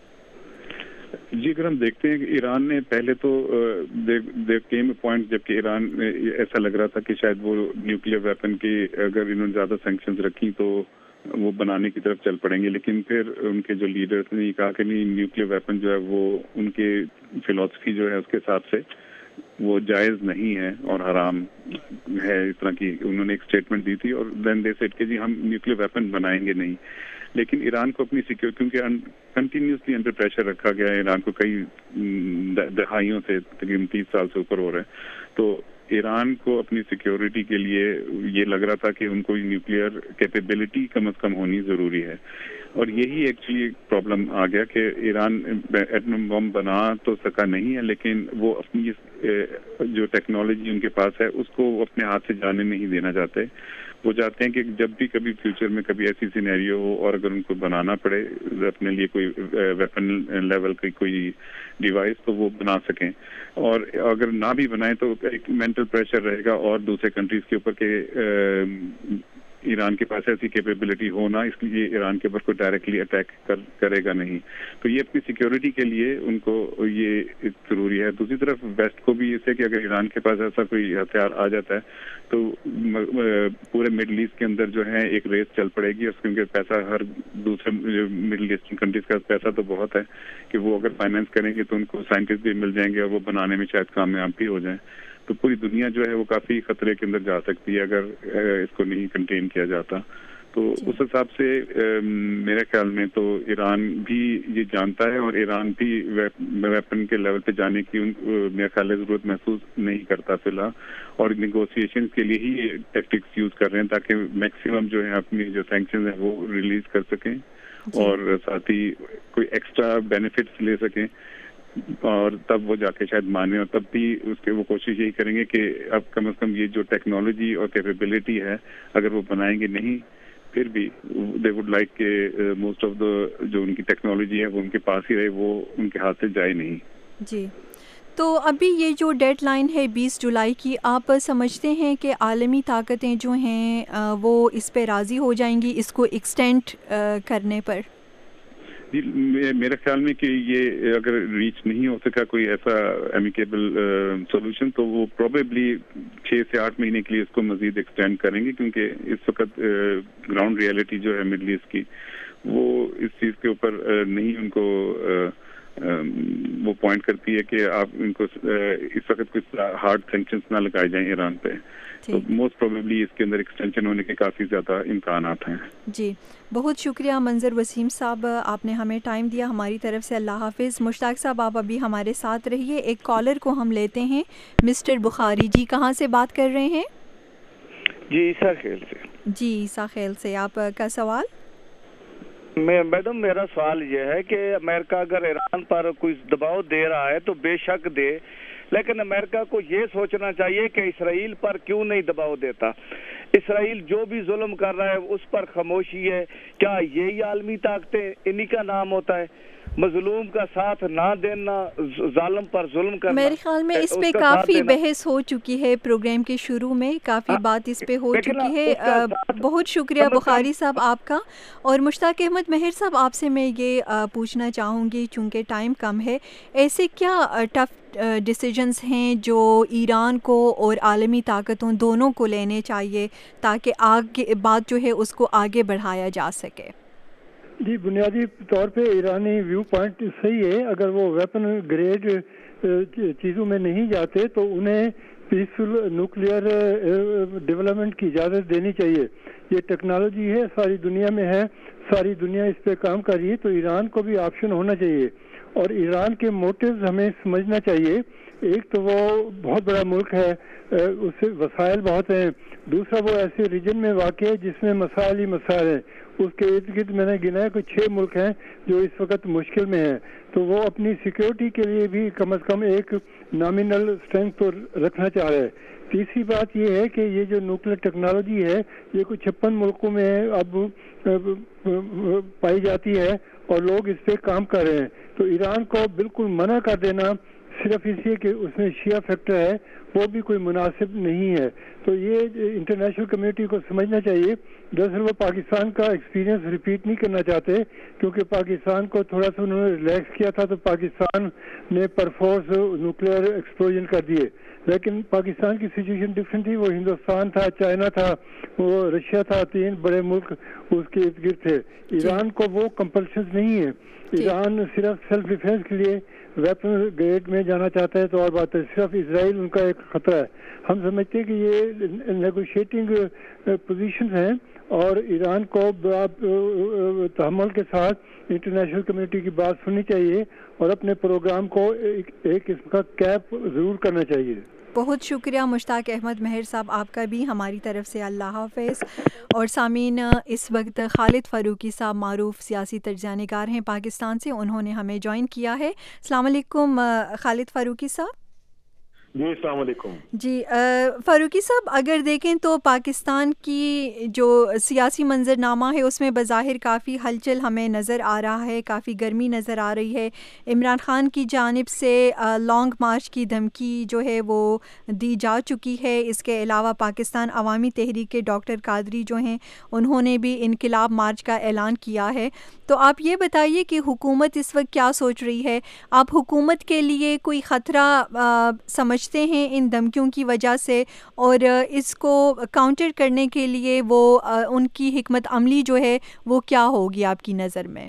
جی اگر ہم دیکھتے ہیں کہ ایران نے پہلے تو کیم پوائنٹ جب کہ ایران ایسا لگ رہا تھا کہ شاید وہ نیوکلیر ویپن کی اگر انہوں نے زیادہ سینکشنز رکھی تو وہ بنانے کی طرف چل پڑیں گے, لیکن پھر ان کے جو لیڈرز نے کہا کہ نہیں, نیوکلیر ویپن جو ہے وہ ان کے فلسفی جو ہے اس کے حساب سے وہ جائز نہیں ہے اور حرام ہے, اس طرح کی انہوں نے ایک اسٹیٹمنٹ دی تھی. اور دین دے سیڈ کہ جی ہم نیوکلیر ویپن بنائیں گے نہیں. لیکن ایران کو اپنی سیکورٹی, کیونکہ کنٹینیوسلی انڈر پریشر رکھا گیا ہے, ایران کو کئی دہائیوں سے تقریباً تیس سال سے اوپر ہو رہے ہیں, تو ایران کو اپنی سیکیورٹی کے لیے یہ لگ رہا تھا کہ ان کو نیوکلیئر کیپیبلٹی کم از کم ہونی ضروری ہے. اور یہی ایکچولی پرابلم آ گیا کہ ایران ایٹم بم بنا تو سکا نہیں ہے, لیکن وہ اپنی جو ٹیکنالوجی ان کے پاس ہے اس کو اپنے ہاتھ سے جانے نہیں دینا چاہتے. وہ چاہتے ہیں کہ جب بھی کبھی فیوچر میں کبھی ایسی سینیریو ہو اور اگر ان کو بنانا پڑے اپنے لیے کوئی ویپن لیول کی کوئی ڈیوائس تو وہ بنا سکیں, اور اگر نہ بھی بنائیں تو ایک مینٹل پریشر رہے گا اور دوسرے کنٹریز کے اوپر کہ ایران کے پاس ایسی کیپیبلٹی ہونا, اس لیے ایران کے اوپر کوئی ڈائریکٹلی اٹیک کر کرے گا نہیں. تو یہ اپنی سیکیورٹی کے لیے ان کو یہ ضروری ہے. دوسری طرف ویسٹ کو بھی اس ہے کہ اگر ایران کے پاس ایسا کوئی ہتھیار آ جاتا ہے تو پورے مڈل ایسٹ کے اندر جو ہے ایک ریس چل پڑے گی, اور کیونکہ پیسہ ہر دوسرے مڈل ایسٹرن کنٹریز کا پیسہ تو بہت ہے کہ وہ اگر فائنینس کریں گے تو ان کو سائنٹسٹ بھی مل جائیں گے اور وہ بنانے میں شاید کامیاب بھی ہو جائیں. تو پوری دنیا جو ہے وہ کافی خطرے کے اندر جا سکتی ہے اگر اس کو نہیں کنٹین کیا جاتا. تو اس حساب سے میرے خیال میں تو ایران بھی یہ جانتا ہے, اور ایران بھی ویپن کے لیول پہ جانے کی میرے خیال میں ضرورت محسوس نہیں کرتا فی الحال, اور نیگوسیشن کے لیے ہی ٹیکٹکس یوز کر رہے ہیں تاکہ میکسیمم جو ہے اپنی جو سینکشنز ہیں وہ ریلیز کر سکیں اور ساتھ ہی کوئی ایکسٹرا بینیفٹس لے سکیں, اور تب وہ جا کے شاید مانے. اور تب بھی اس کے وہ کوشش یہی کریں گے کہ اب کم از کم یہ جو ٹیکنالوجی اور کیپیبلٹی ہے اگر وہ بنائیں گے نہیں, پھر بھی دے وڈ لائک کہ موسٹ آف دا جو ان کی ٹیکنالوجی ہے وہ ان کے پاس ہی رہے, وہ ان کے ہاتھ سے جائے نہیں. جی تو ابھی یہ جو ڈیڈ لائن ہے بیس جولائی کی, آپ سمجھتے ہیں کہ عالمی طاقتیں جو ہیں وہ اس پہ راضی ہو جائیں گی اس کو ایکسٹینڈ کرنے پر؟ جی میرے خیال میں کہ یہ اگر ریچ نہیں ہو سکا کوئی ایسا ایمیکیبل سولوشن تو وہ پروبیبلی چھ سے آٹھ مہینے کے لیے اس کو مزید ایکسٹینڈ کریں گے, کیونکہ اس وقت گراؤنڈ ریئلٹی جو ہے مڈل ایسٹ کی وہ اس چیز کے اوپر نہیں ان کو وہ پوائنٹ کرتی ہے کہ آپ ان کو اس وقت کچھ ہارڈ سینکشنز نہ لگائے جائیں ایران پہ، تو موسٹ پروبیبلی اس کے اندر ایکسٹینشن ہونے کے کافی زیادہ امکانات ہیں. جی بہت شکریہ منظر وسیم صاحب، آپ نے ہمیں ٹائم دیا. ہماری طرف سے اللہ حافظ. مشتاق صاحب آپ ابھی ہمارے ساتھ رہیے. ایک کالر کو ہم لیتے ہیں. مسٹر بخاری جی کہاں سے بات کر رہے ہیں؟ جی عیسیٰ خیل سے. جی عیسیٰ خیل سے، آپ کا سوال؟ میں میڈم میرا سوال یہ ہے کہ امریکہ اگر ایران پر کوئی دباؤ دے رہا ہے تو بے شک دے، لیکن امریکہ کو یہ سوچنا چاہیے کہ اسرائیل پر کیوں نہیں دباؤ دیتا. اسرائیل جو بھی ظلم کر رہا ہے اس پر خاموشی ہے. کیا یہی عالمی طاقتیں انہی کا نام ہوتا ہے؟ مظلوم کا ساتھ نہ دینا، ظالم پر ظلم کرنا. میرے خیال میں اس پہ کافی بحث ہو چکی ہے، پروگرام کے شروع میں کافی بات اس پہ ہو چکی ہے. بہت شکریہ بخاری صاحب آپ کا. اور مشتاق احمد مہر صاحب آپ سے میں یہ پوچھنا چاہوں گی چونکہ ٹائم کم ہے، ایسے کیا ٹف ڈیسیجنز ہیں جو ایران کو اور عالمی طاقتوں دونوں کو لینے چاہیے تاکہ آگے بات جو ہے اس کو آگے بڑھایا جا سکے؟ جی بنیادی طور پہ ایرانی ویو پوائنٹ صحیح ہے. اگر وہ ویپن گریڈ چیزوں میں نہیں جاتے تو انہیں پیسفل نیوکلیئر ڈیولپمنٹ کی اجازت دینی چاہیے. یہ ٹیکنالوجی ہے، ساری دنیا میں ہے، ساری دنیا اس پہ کام کر رہی ہے، تو ایران کو بھی آپشن ہونا چاہیے. اور ایران کے موٹیوز ہمیں سمجھنا چاہیے. ایک تو وہ بہت بڑا ملک ہے، اس سے وسائل بہت ہیں. دوسرا وہ ایسے ریجن میں واقع ہے جس میں مسائل ہی مسائل ہیں. اس کے ارد گرد میں نے گنا ہے کہ چھ ملک ہیں جو اس وقت مشکل میں ہیں، تو وہ اپنی سیکیورٹی کے لیے بھی کم از کم ایک نامینل اسٹرینتھ تو رکھنا چاہ رہے ہیں. تیسری بات یہ ہے کہ یہ جو نیوکلیر ٹیکنالوجی ہے یہ کوئی چھپن ملکوں میں اب پائی جاتی ہے اور لوگ اس پہ کام کر رہے ہیں. تو ایران کو بالکل منع کر دینا صرف اس لیے کہ اس میں شیعہ فیکٹر ہے وہ بھی کوئی مناسب نہیں ہے. تو یہ انٹرنیشنل کمیونٹی کو سمجھنا چاہیے. دراصل وہ پاکستان کا ایکسپیرینس ریپیٹ نہیں کرنا چاہتے کیونکہ پاکستان کو تھوڑا سا انہوں نے ریلیکس کیا تھا تو پاکستان نے پرفورس نیوکلیئر ایکسپلوژن کر دیے. لیکن پاکستان کی سچویشن ڈفرینٹ تھی. وہ ہندوستان تھا، چائنا تھا، وہ رشیا تھا، تین بڑے ملک اس کے ارد گرد تھے. ایران کو وہ کمپلشنز نہیں ہے. ایران صرف سیلف ڈیفینس کے لیے ویپن گریڈ میں جانا چاہتا ہے تو اور بات ہے. صرف اسرائیل ان کا ایک خطرہ ہے. ہم سمجھتے ہیں کہ یہ نیگوشیٹنگ پوزیشنز ہیں اور ایران کو تحمل کے ساتھ انٹرنیشنل کمیونٹی کی بات سننی چاہیے اور اپنے پروگرام کو ایک ایک قسم کا کیپ ضرور کرنا چاہیے. بہت شکریہ مشتاق احمد مہر صاحب آپ کا بھی ہماری طرف سے. اللہ حافظ. اور سامعین اس وقت خالد فاروقی صاحب معروف سیاسی تجزیہ نگار ہیں پاکستان سے، انہوں نے ہمیں جوائن کیا ہے. السلام علیکم خالد فاروقی صاحب. جی السلام علیکم. جی فاروقی صاحب اگر دیکھیں تو پاکستان کی جو سیاسی منظرنامہ ہے اس میں بظاہر کافی ہلچل ہمیں نظر آ رہا ہے، کافی گرمی نظر آ رہی ہے. عمران خان کی جانب سے لانگ مارچ کی دھمکی جو ہے وہ دی جا چکی ہے. اس کے علاوہ پاکستان عوامی تحریک کے ڈاکٹر قادری جو ہیں انہوں نے بھی انقلاب مارچ کا اعلان کیا ہے. تو آپ یہ بتائیے کہ حکومت اس وقت کیا سوچ رہی ہے؟ آپ حکومت کے لیے کوئی خطرہ سمجھتے ہیں ان دھمکیوں کی وجہ سے، اور اس کو کاؤنٹر کرنے کے لیے وہ ان کی حکمت عملی جو ہے وہ کیا ہوگی آپ کی نظر میں؟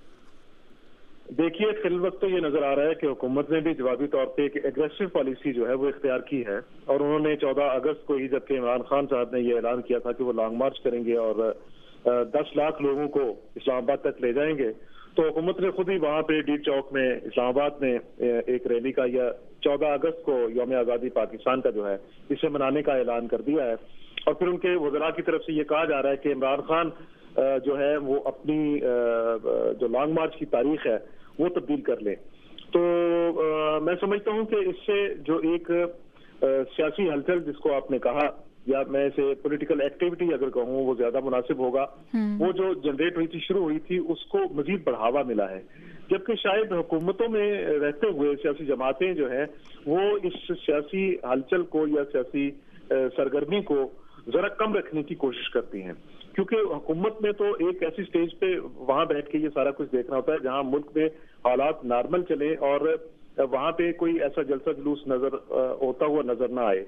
دیکھیے فی الوقت تو یہ نظر آ رہا ہے کہ حکومت نے بھی جوابی طور پہ ایک ایگریسو پالیسی جو ہے وہ اختیار کی ہے، اور انہوں نے چودہ اگست کو ہی جبکہ عمران خان صاحب نے یہ اعلان کیا تھا کہ وہ لانگ مارچ کریں گے اور دس لاکھ لوگوں کو اسلام آباد تک لے جائیں گے، تو حکومت نے خود ہی وہاں پہ ڈی چوک میں اسلام آباد میں ایک ریلی کا یا چودہ اگست کو یوم آزادی پاکستان کا جو ہے اسے منانے کا اعلان کر دیا ہے. اور پھر ان کے وزراء کی طرف سے یہ کہا جا رہا ہے کہ عمران خان جو ہے وہ اپنی جو لانگ مارچ کی تاریخ ہے وہ تبدیل کر لیں. تو میں سمجھتا ہوں کہ اس سے جو ایک سیاسی ہلچل جس کو آپ نے کہا یا میں اسے پولیٹیکل ایکٹیویٹی اگر کہوں وہ زیادہ مناسب ہوگا، وہ جو جنریٹ ہوئی تھی شروع ہوئی تھی اس کو مزید بڑھاوا ملا ہے. جبکہ شاید حکومتوں میں رہتے ہوئے سیاسی جماعتیں جو ہیں وہ اس سیاسی ہلچل کو یا سیاسی سرگرمی کو ذرا کم رکھنے کی کوشش کرتی ہیں، کیونکہ حکومت میں تو ایک ایسی سٹیج پہ وہاں بیٹھ کے یہ سارا کچھ دیکھنا ہوتا ہے جہاں ملک میں حالات نارمل چلے اور وہاں پہ کوئی ایسا جلسہ جلوس نظر ہوتا ہوا نظر نہ آئے.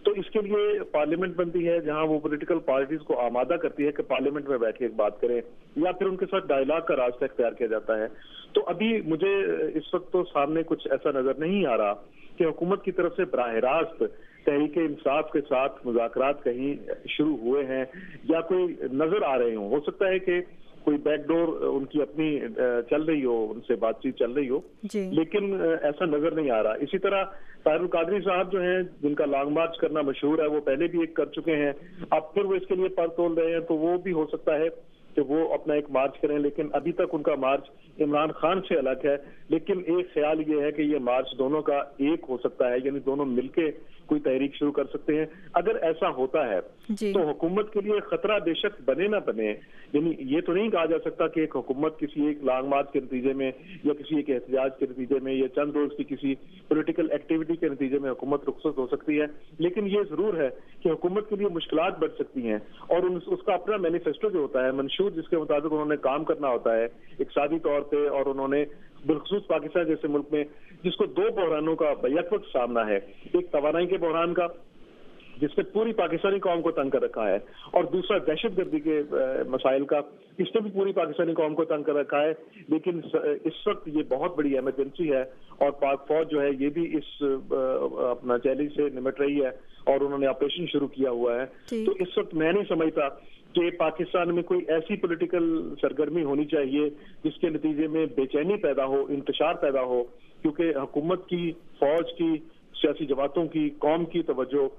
تو اس کے لیے پارلیمنٹ بنتی ہے جہاں وہ پولیٹیکل پارٹیز کو آمادہ کرتی ہے کہ پارلیمنٹ میں بیٹھ کے ایک بات کریں یا پھر ان کے ساتھ ڈائیلاگ کا راستہ اختیار کیا جاتا ہے. تو ابھی مجھے اس وقت تو سامنے کچھ ایسا نظر نہیں آ رہا کہ حکومت کی طرف سے براہ راست تحریک انصاف کے ساتھ مذاکرات کہیں شروع ہوئے ہیں یا کوئی نظر آ رہے ہوں. ہو سکتا ہے کہ کوئی بیک ڈور ان کی اپنی چل رہی ہو, ان سے بات چیت چل رہی ہو, لیکن ایسا نظر نہیں آ رہا. اسی طرح طاہر القادری صاحب جو ہیں جن کا لانگ مارچ کرنا مشہور ہے, وہ پہلے بھی ایک کر چکے ہیں, اب پھر وہ اس کے لیے پر تول رہے ہیں, تو وہ بھی ہو سکتا ہے کہ وہ اپنا ایک مارچ کریں, لیکن ابھی تک ان کا مارچ عمران خان سے الگ ہے. لیکن ایک خیال یہ ہے کہ یہ مارچ دونوں کا ایک ہو سکتا ہے, یعنی دونوں مل کے کوئی تحریک شروع کر سکتے ہیں. اگر ایسا ہوتا ہے جی. تو حکومت کے لیے خطرہ بے شک بنے نہ بنے, یعنی یہ تو نہیں کہا جا سکتا کہ ایک حکومت کسی ایک لانگ مارچ کے نتیجے میں یا کسی ایک احتجاج کے نتیجے میں یا چند روز کی کسی پولیٹیکل ایکٹیویٹی کے نتیجے میں حکومت رخصت ہو سکتی ہے. لیکن یہ ضرور ہے کہ حکومت کے لیے مشکلات بڑھ سکتی ہیں, اور اس کا اپنا مینیفیسٹو جو ہوتا ہے, منشور جس کے مطابق انہوں نے کام کرنا ہوتا ہے اقتصادی طور پہ, اور انہوں نے بالخصوص پاکستان جیسے ملک میں جس کو دو بحرانوں کا بیک وقت سامنا ہے, ایک توانائی کے بحران کا جس نے پوری پاکستانی قوم کو تنگ کر رکھا ہے, اور دوسرا دہشت گردی کے مسائل کا, اس نے بھی پوری پاکستانی قوم کو تنگ کر رکھا ہے. لیکن اس وقت یہ بہت بڑی ایمرجنسی ہے, اور پاک فوج جو ہے یہ بھی اس اپنا چیلنج سے نمٹ رہی ہے, اور انہوں نے آپریشن شروع کیا ہوا ہے. تو اس وقت میں نہیں سمجھتا کہ پاکستان میں کوئی ایسی پولیٹیکل سرگرمی ہونی چاہیے جس کے نتیجے میں بے چینی پیدا ہو, انتشار پیدا ہو, کیونکہ حکومت کی, فوج کی, سیاسی جماعتوں کی, قوم کی توجہ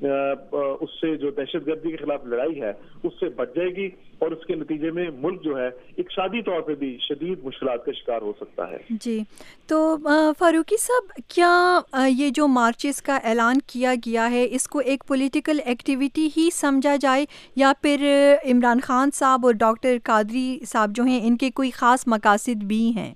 اس سے جو دہشت گردی کے خلاف لڑائی ہے اس سے بچ جائے گی, اور اس کے نتیجے میں ملک جو ہے اقتصادی طور پہ بھی شدید مشکلات کا شکار ہو سکتا ہے. جی تو فاروقی صاحب, کیا یہ جو مارچز کا اعلان کیا گیا ہے اس کو ایک پولیٹیکل ایکٹیویٹی ہی سمجھا جائے, یا پھر عمران خان صاحب اور ڈاکٹر قادری صاحب جو ہیں ان کے کوئی خاص مقاصد بھی ہیں؟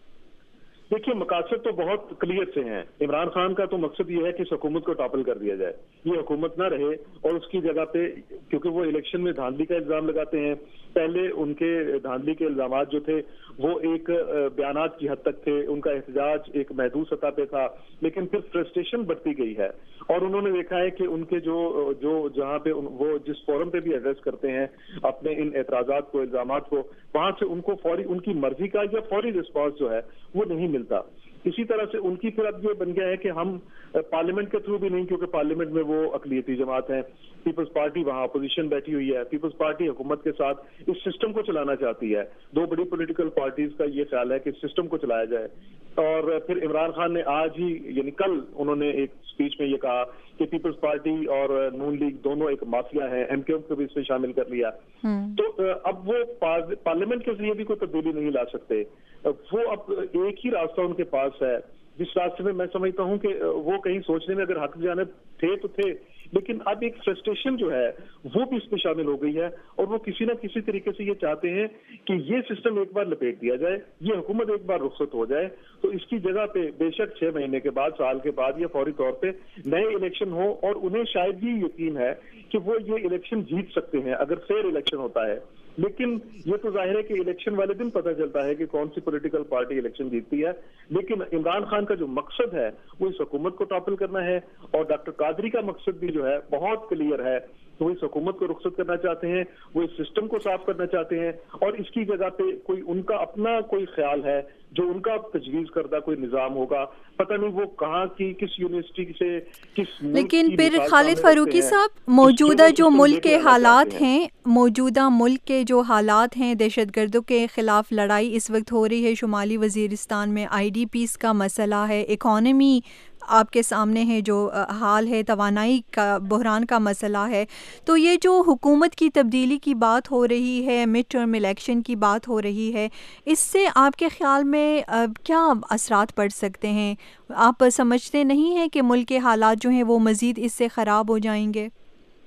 دیکھیے, مقاصد تو بہت کلیئر سے ہیں. عمران خان کا تو مقصد یہ ہے کہ اس حکومت کو ٹاپل کر دیا جائے, یہ حکومت نہ رہے, اور اس کی جگہ پہ کیونکہ وہ الیکشن میں دھاندلی کا الزام لگاتے ہیں. پہلے ان کے دھاندلی کے الزامات جو تھے وہ ایک بیانات کی حد تک تھے, ان کا احتجاج ایک محدود سطح پہ تھا, لیکن پھر فرسٹریشن بڑھتی گئی ہے, اور انہوں نے دیکھا ہے کہ ان کے جو جو جہاں پہ وہ جس فورم پہ بھی ایڈریس کرتے ہیں اپنے ان اعتراضات کو, الزامات کو, وہاں سے ان کو فوری ان کی مرضی کا یا فوری رسپانس جو ہے وہ نہیں ملتا. اسی طرح سے ان کی پھر اب یہ بن گیا ہے کہ ہم پارلیمنٹ کے تھرو بھی نہیں, کیونکہ پارلیمنٹ میں وہ اقلیتی جماعت ہیں, پیپلز پارٹی وہاں اپوزیشن بیٹھی ہوئی ہے, پیپلز پارٹی حکومت کے ساتھ اس سسٹم کو چلانا چاہتی ہے. دو بڑی پولیٹیکل پارٹیز کا یہ خیال ہے کہ اس سسٹم کو چلایا جائے. اور پھر عمران خان نے آج ہی یعنی کل انہوں نے ایک اسپیچ میں یہ کہا کہ پیپلز پارٹی اور نون لیگ دونوں ایک مافیا ہیں, ایم کیو ایم کو بھی اس میں شامل کر لیا. تو اب وہ پارلیمنٹ کے ذریعے بھی کوئی تبدیلی نہیں لا سکتے. وہ اب ایک ہی راستہ ان کے پاس ہے, جس راستے میں میں سمجھتا ہوں کہ وہ کہیں سوچنے میں اگر حق جانب تھے تو تھے, لیکن اب ایک فرسٹریشن جو ہے وہ بھی اس میں شامل ہو گئی ہے, اور وہ کسی نہ کسی طریقے سے یہ چاہتے ہیں کہ یہ سسٹم ایک بار لپیٹ دیا جائے, یہ حکومت ایک بار رخصت ہو جائے, تو اس کی جگہ پہ بے شک چھ مہینے کے بعد, سال کے بعد یا فوری طور پہ نئے الیکشن ہو, اور انہیں شاید بھی یقین ہے کہ وہ یہ الیکشن جیت سکتے ہیں اگر فیئر الیکشن ہوتا ہے. لیکن یہ تو ظاہر ہے کہ الیکشن والے دن پتہ چلتا ہے کہ کون سی پولیٹیکل پارٹی الیکشن جیتتی ہے. لیکن عمران خان کا جو مقصد ہے وہ اس حکومت کو ٹاپل کرنا ہے, اور ڈاکٹر قادری کا مقصد بھی جو ہے بہت کلیئر ہے, وہ اس حکومت کو رخصت کرنا چاہتے ہیں, وہ اس سسٹم کو صاف کرنا چاہتے ہیں, اور اس کی جگہ پہ کوئی ان کا اپنا کوئی خیال ہے جو ان کا تجویز کردہ کوئی نظام ہوگا, پتہ نہیں وہ کہاں کی کس یونیورسٹی سے کس. لیکن پھر خالد فاروقی صاحب, موجودہ جو ملک کے حالات ہیں موجودہ ملک کے جو حالات ہیں دہشت گردوں کے خلاف لڑائی اس وقت ہو رہی ہے شمالی وزیرستان میں, آئی ڈی پیز کا مسئلہ ہے, اکانومی آپ کے سامنے ہے جو حال ہے, توانائی کا بحران کا مسئلہ ہے, تو یہ جو حکومت کی تبدیلی کی بات ہو رہی ہے, مڈ ٹرم الیکشن کی بات ہو رہی ہے, اس سے آپ کے خیال میں کیا اثرات پڑ سکتے ہیں؟ آپ سمجھتے نہیں ہیں کہ ملک کے حالات جو ہیں وہ مزید اس سے خراب ہو جائیں گے؟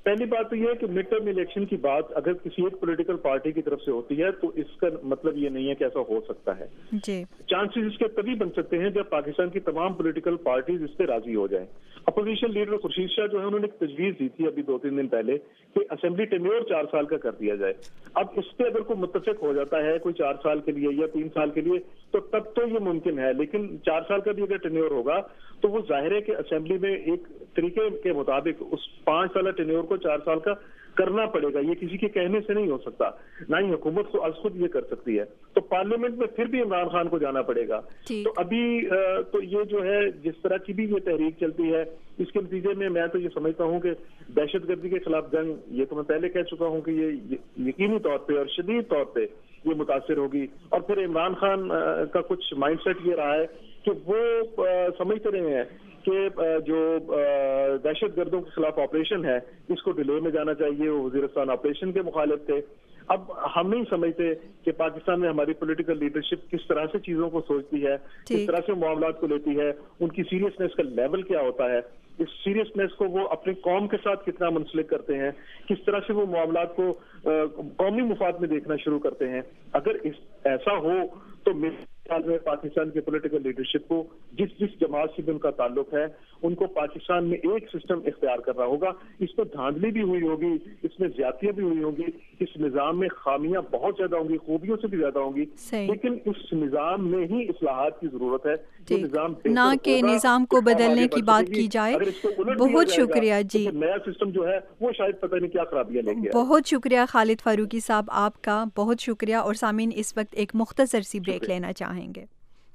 پہلی بات تو یہ ہے کہ مڈ ٹرم الیکشن کی بات اگر کسی ایک پولیٹیکل پارٹی کی طرف سے ہوتی ہے تو اس کا مطلب یہ نہیں ہے کہ ایسا ہو سکتا ہے. جی چانسز اس کے تبھی بن سکتے ہیں جب پاکستان کی تمام پولیٹیکل پارٹیز اس پہ راضی ہو جائیں. اپوزیشن لیڈر خورشید شاہ جو ہے انہوں نے ایک تجویز دی تھی ابھی دو تین دن پہلے کہ اسمبلی ٹینیور چار سال کا کر دیا جائے. اب اس پہ اگر کوئی متفق ہو جاتا ہے کوئی چار سال کے لیے یا تین سال کے لیے تو تب تو یہ ممکن ہے, لیکن چار سال کا بھی اگر ٹینیور ہوگا تو وہ ظاہر ہے کہ اسمبلی میں ایک طریقے کے مطابق اس پانچ سالہ ٹینیور کو چار سال کا کرنا پڑے گا. یہ کسی کے کہنے سے نہیں ہو سکتا, نہ ہی حکومت کو از خود یہ کر سکتی ہے. تو پارلیمنٹ میں پھر بھی عمران خان کو جانا پڑے گا. تو ابھی تو یہ جو ہے جس طرح کی بھی یہ تحریک چلتی ہے اس کے نتیجے میں میں تو یہ سمجھتا ہوں کہ دہشت گردی کے خلاف جنگ, یہ تو میں پہلے کہہ چکا ہوں کہ یہ یقینی طور پہ اور شدید طور پہ یہ متاثر ہوگی. اور پھر عمران خان کا کچھ مائنڈ سیٹ یہ رہا ہے کہ وہ سمجھتے رہے ہیں کہ جو دہشت گردوں کے خلاف آپریشن ہے اس کو ڈیلے میں جانا چاہیے. وہ وزیرستان آپریشن کے مخالف تھے. اب ہم نہیں سمجھتے کہ پاکستان میں ہماری پولیٹیکل لیڈرشپ کس طرح سے چیزوں کو سوچتی ہے, کس طرح سے معاملات کو لیتی ہے, ان کی سیریسنیس کا لیول کیا ہوتا ہے, اس سیریسنیس کو وہ اپنی قوم کے ساتھ کتنا منسلک کرتے ہیں, کس طرح سے وہ معاملات کو قومی مفاد میں دیکھنا شروع کرتے ہیں. اگر ایسا ہو تو میرے خیال میں پاکستان کے پولیٹیکل لیڈرشپ کو جس جس جماعت سے بھی ان کا تعلق ہے ان کو پاکستان میں ایک سسٹم اختیار کرنا ہوگا. اس میں دھاندلی بھی ہوئی ہوگی, اس میں زیادتیاں بھی ہوئی ہوں گی, اس نظام میں خامیاں بہت زیادہ ہوں گی, خوبیوں سے بھی زیادہ ہوں گی, لیکن اس نظام میں ہی اصلاحات کی ضرورت ہے. نظام نہ کہ نظام کو بدلنے کی بات کی جائے. بہت شکریہ جی. نیا سسٹم جو ہے وہ شاید پتہ نہیں کیا خرابیاں لے کے. بہت شکریہ خالد فاروقی صاحب آپ کا, بہت شکریہ. اور سامعین اس وقت ایک مختصر سی بریک لینا چاہیں گے.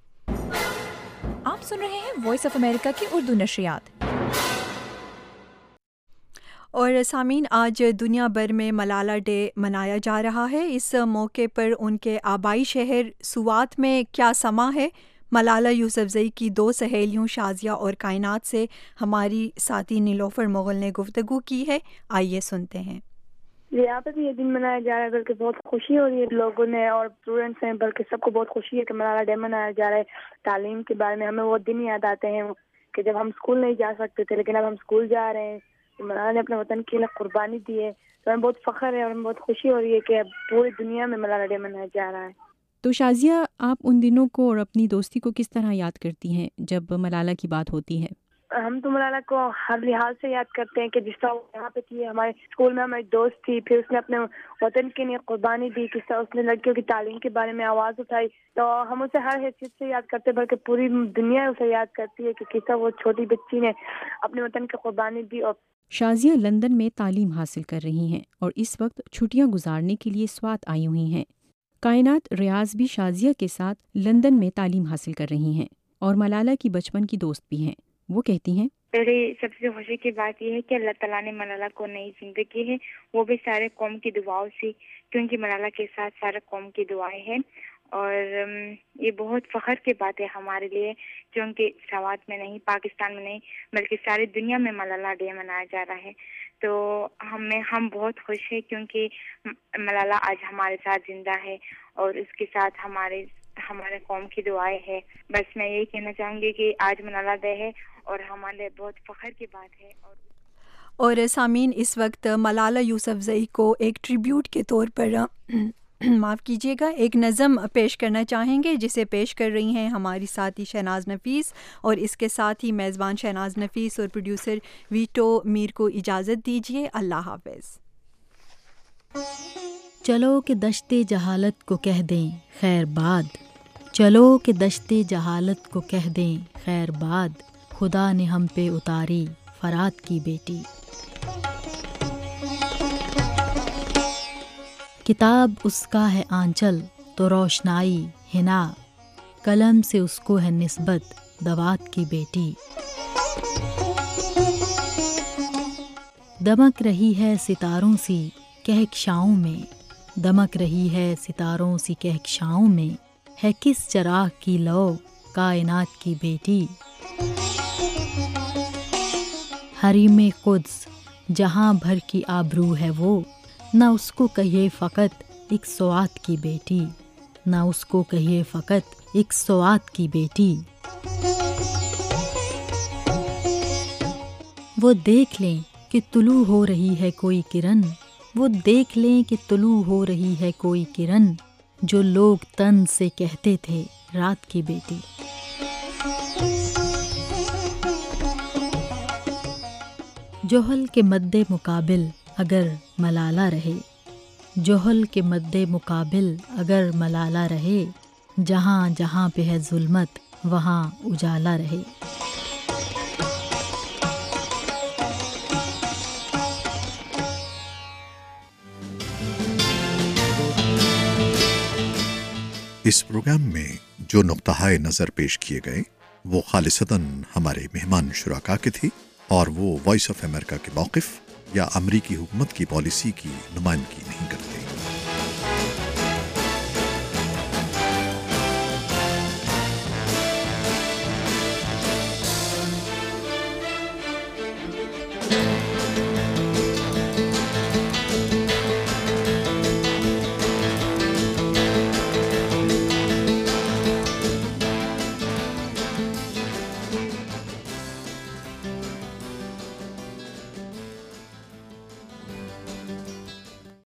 آپ سن رہے ہیں وائس آف امریکہ کی اردو نشریات. اور سامعین آج دنیا بھر میں ملالہ ڈے منایا جا رہا ہے. اس موقع پر ان کے آبائی شہر سوات میں کیا سما ہے. ملالہ یوسفزئی کی دو سہیلیوں شازیہ اور کائنات سے ہماری ساتھی نیلوفر مغل نے گفتگو کی ہے. آئیے سنتے ہیں. یہاں پہ بھی یہ دن منایا جا رہا ہے, بلکہ بہت خوشی ہو رہی ہے لوگوں نے اور اسٹوڈینٹس ہیں, بلکہ سب کو بہت خوشی ہے کہ ملالہ ڈے منایا جا رہا ہے. تعلیم کے بارے میں ہمیں وہ دن یاد آتے ہیں کہ جب ہم اسکول نہیں جا سکتے تھے, لیکن اب ہم اسکول جا رہے ہیں. ملالہ نے اپنے وطن کے لیے قربانی دی ہے, تو ہمیں بہت فخر ہے اور ہمیں بہت خوشی ہو رہی ہے کہ اب پوری دنیا میں ملالہ ڈے منایا جا رہا ہے. تو شازیہ, آپ ان دنوں کو اور اپنی دوستی کو کس طرح یاد کرتی ہیں جب ملالہ کی بات ہوتی ہے؟ ہم تو ملالہ کو ہر لحاظ سے یاد کرتے ہیں کہ جس طرح وہ یہاں پہ تھی, ہمارے اسکول میں ہماری دوست تھی, پھر اس نے اپنے وطن کے لیے قربانی دی, کس طرح اس نے لڑکیوں کی تعلیم کے بارے میں آواز اٹھائی. تو ہم اسے ہر حیثیت سے یاد کرتے ہیں, بلکہ پوری دنیا اسے یاد کرتی ہے کہ کس طرح وہ چھوٹی بچی نے اپنے وطن کی قربانی دی. اور شازیہ لندن میں تعلیم حاصل کر رہی ہیں اور اس وقت چھٹیاں گزارنے کے لیے سوات آئی ہوئی ہیں. کائنات ریاض بھی شازیہ کے ساتھ لندن میں تعلیم حاصل کر رہی ہیں اور ملالہ کی بچپن کی دوست بھی ہیں. وہ کہتی ہیں, میری سب سے خوشی کی بات یہ ہے کہ اللہ تعالیٰ نے ملالہ کو نئی زندگی ہے, وہ بھی سارے قوم کی دعاؤں سے, کیونکہ ملالہ کے ساتھ سارے قوم کی دعائیں ہیں. اور یہ بہت فخر کی بات ہے ہمارے لیے, کیونکہ سوات میں نہیں, پاکستان میں نہیں, بلکہ ساری دنیا میں ملالہ ڈے منایا جا رہا ہے. تو ہمیں ہم بہت خوش ہیں کیونکہ ملالہ آج ہمارے ساتھ زندہ ہے اور اس کے ساتھ ہمارے ہمارے قوم کی دعائیں ہے. بس میں یہی کہنا چاہوں گی کہ آج ملالہ ڈے ہے اور ہمارے لیے بہت فخر کی بات ہے. اور اور سامعین اس وقت ملالہ یوسفزئی کو ایک ٹریبیوٹ کے طور پر معاف کیجیے گا ایک نظم پیش کرنا چاہیں گے, جسے پیش کر رہی ہیں ہماری ساتھی شہناز نفیس. اور اس کے ساتھ ہی میزبان شہناز نفیس اور پروڈیوسر ویٹو میر کو اجازت دیجیے. اللہ حافظ. چلو کہ دشت جہالت کو کہہ دیں خیر باد, چلو کہ دشت جہالت کو کہہ دیں خیر باد, خدا نے ہم پہ اتاری فرات کی بیٹی. کتاب اس کا ہے آنچل تو روشنائی ہنا, قلم سے اس کو ہے نسبت دوات کی بیٹی. دمک رہی ہے ستاروں سی کہکشاؤں میں, دمک رہی ہے ستاروں سی کہکشاؤں میں, ہے کس چراغ کی لو کائنات کی بیٹی. حریم قدس جہاں بھر کی آبرو ہے وہ, نہ اس کو کہیے فقط ایک سوات کی بیٹی, نہ اس کو کہیے فقط ایک سوات کی بیٹی. وہ دیکھ لیں کہ طلوع ہو رہی ہے کوئی کرن، وہ دیکھ لیں کہ طلوع ہو رہی ہے کوئی کرن، جو لوگ تن سے کہتے تھے رات کی بیٹی۔ جوہل کے مد مقابل اگر ملالہ رہے، جوہل کے مد مقابل اگر ملالہ رہے، جہاں جہاں پہ ہے ظلمت وہاں اجالا رہے۔ اس پروگرام میں جو نقطۂ نظر پیش کیے گئے وہ خالصتاً ہمارے مہمان شرکا کے تھے، اور وہ وائس آف امریکہ کے موقف یا امریکی حکومت کی پالیسی کی نمائندگی نہیں کرتے۔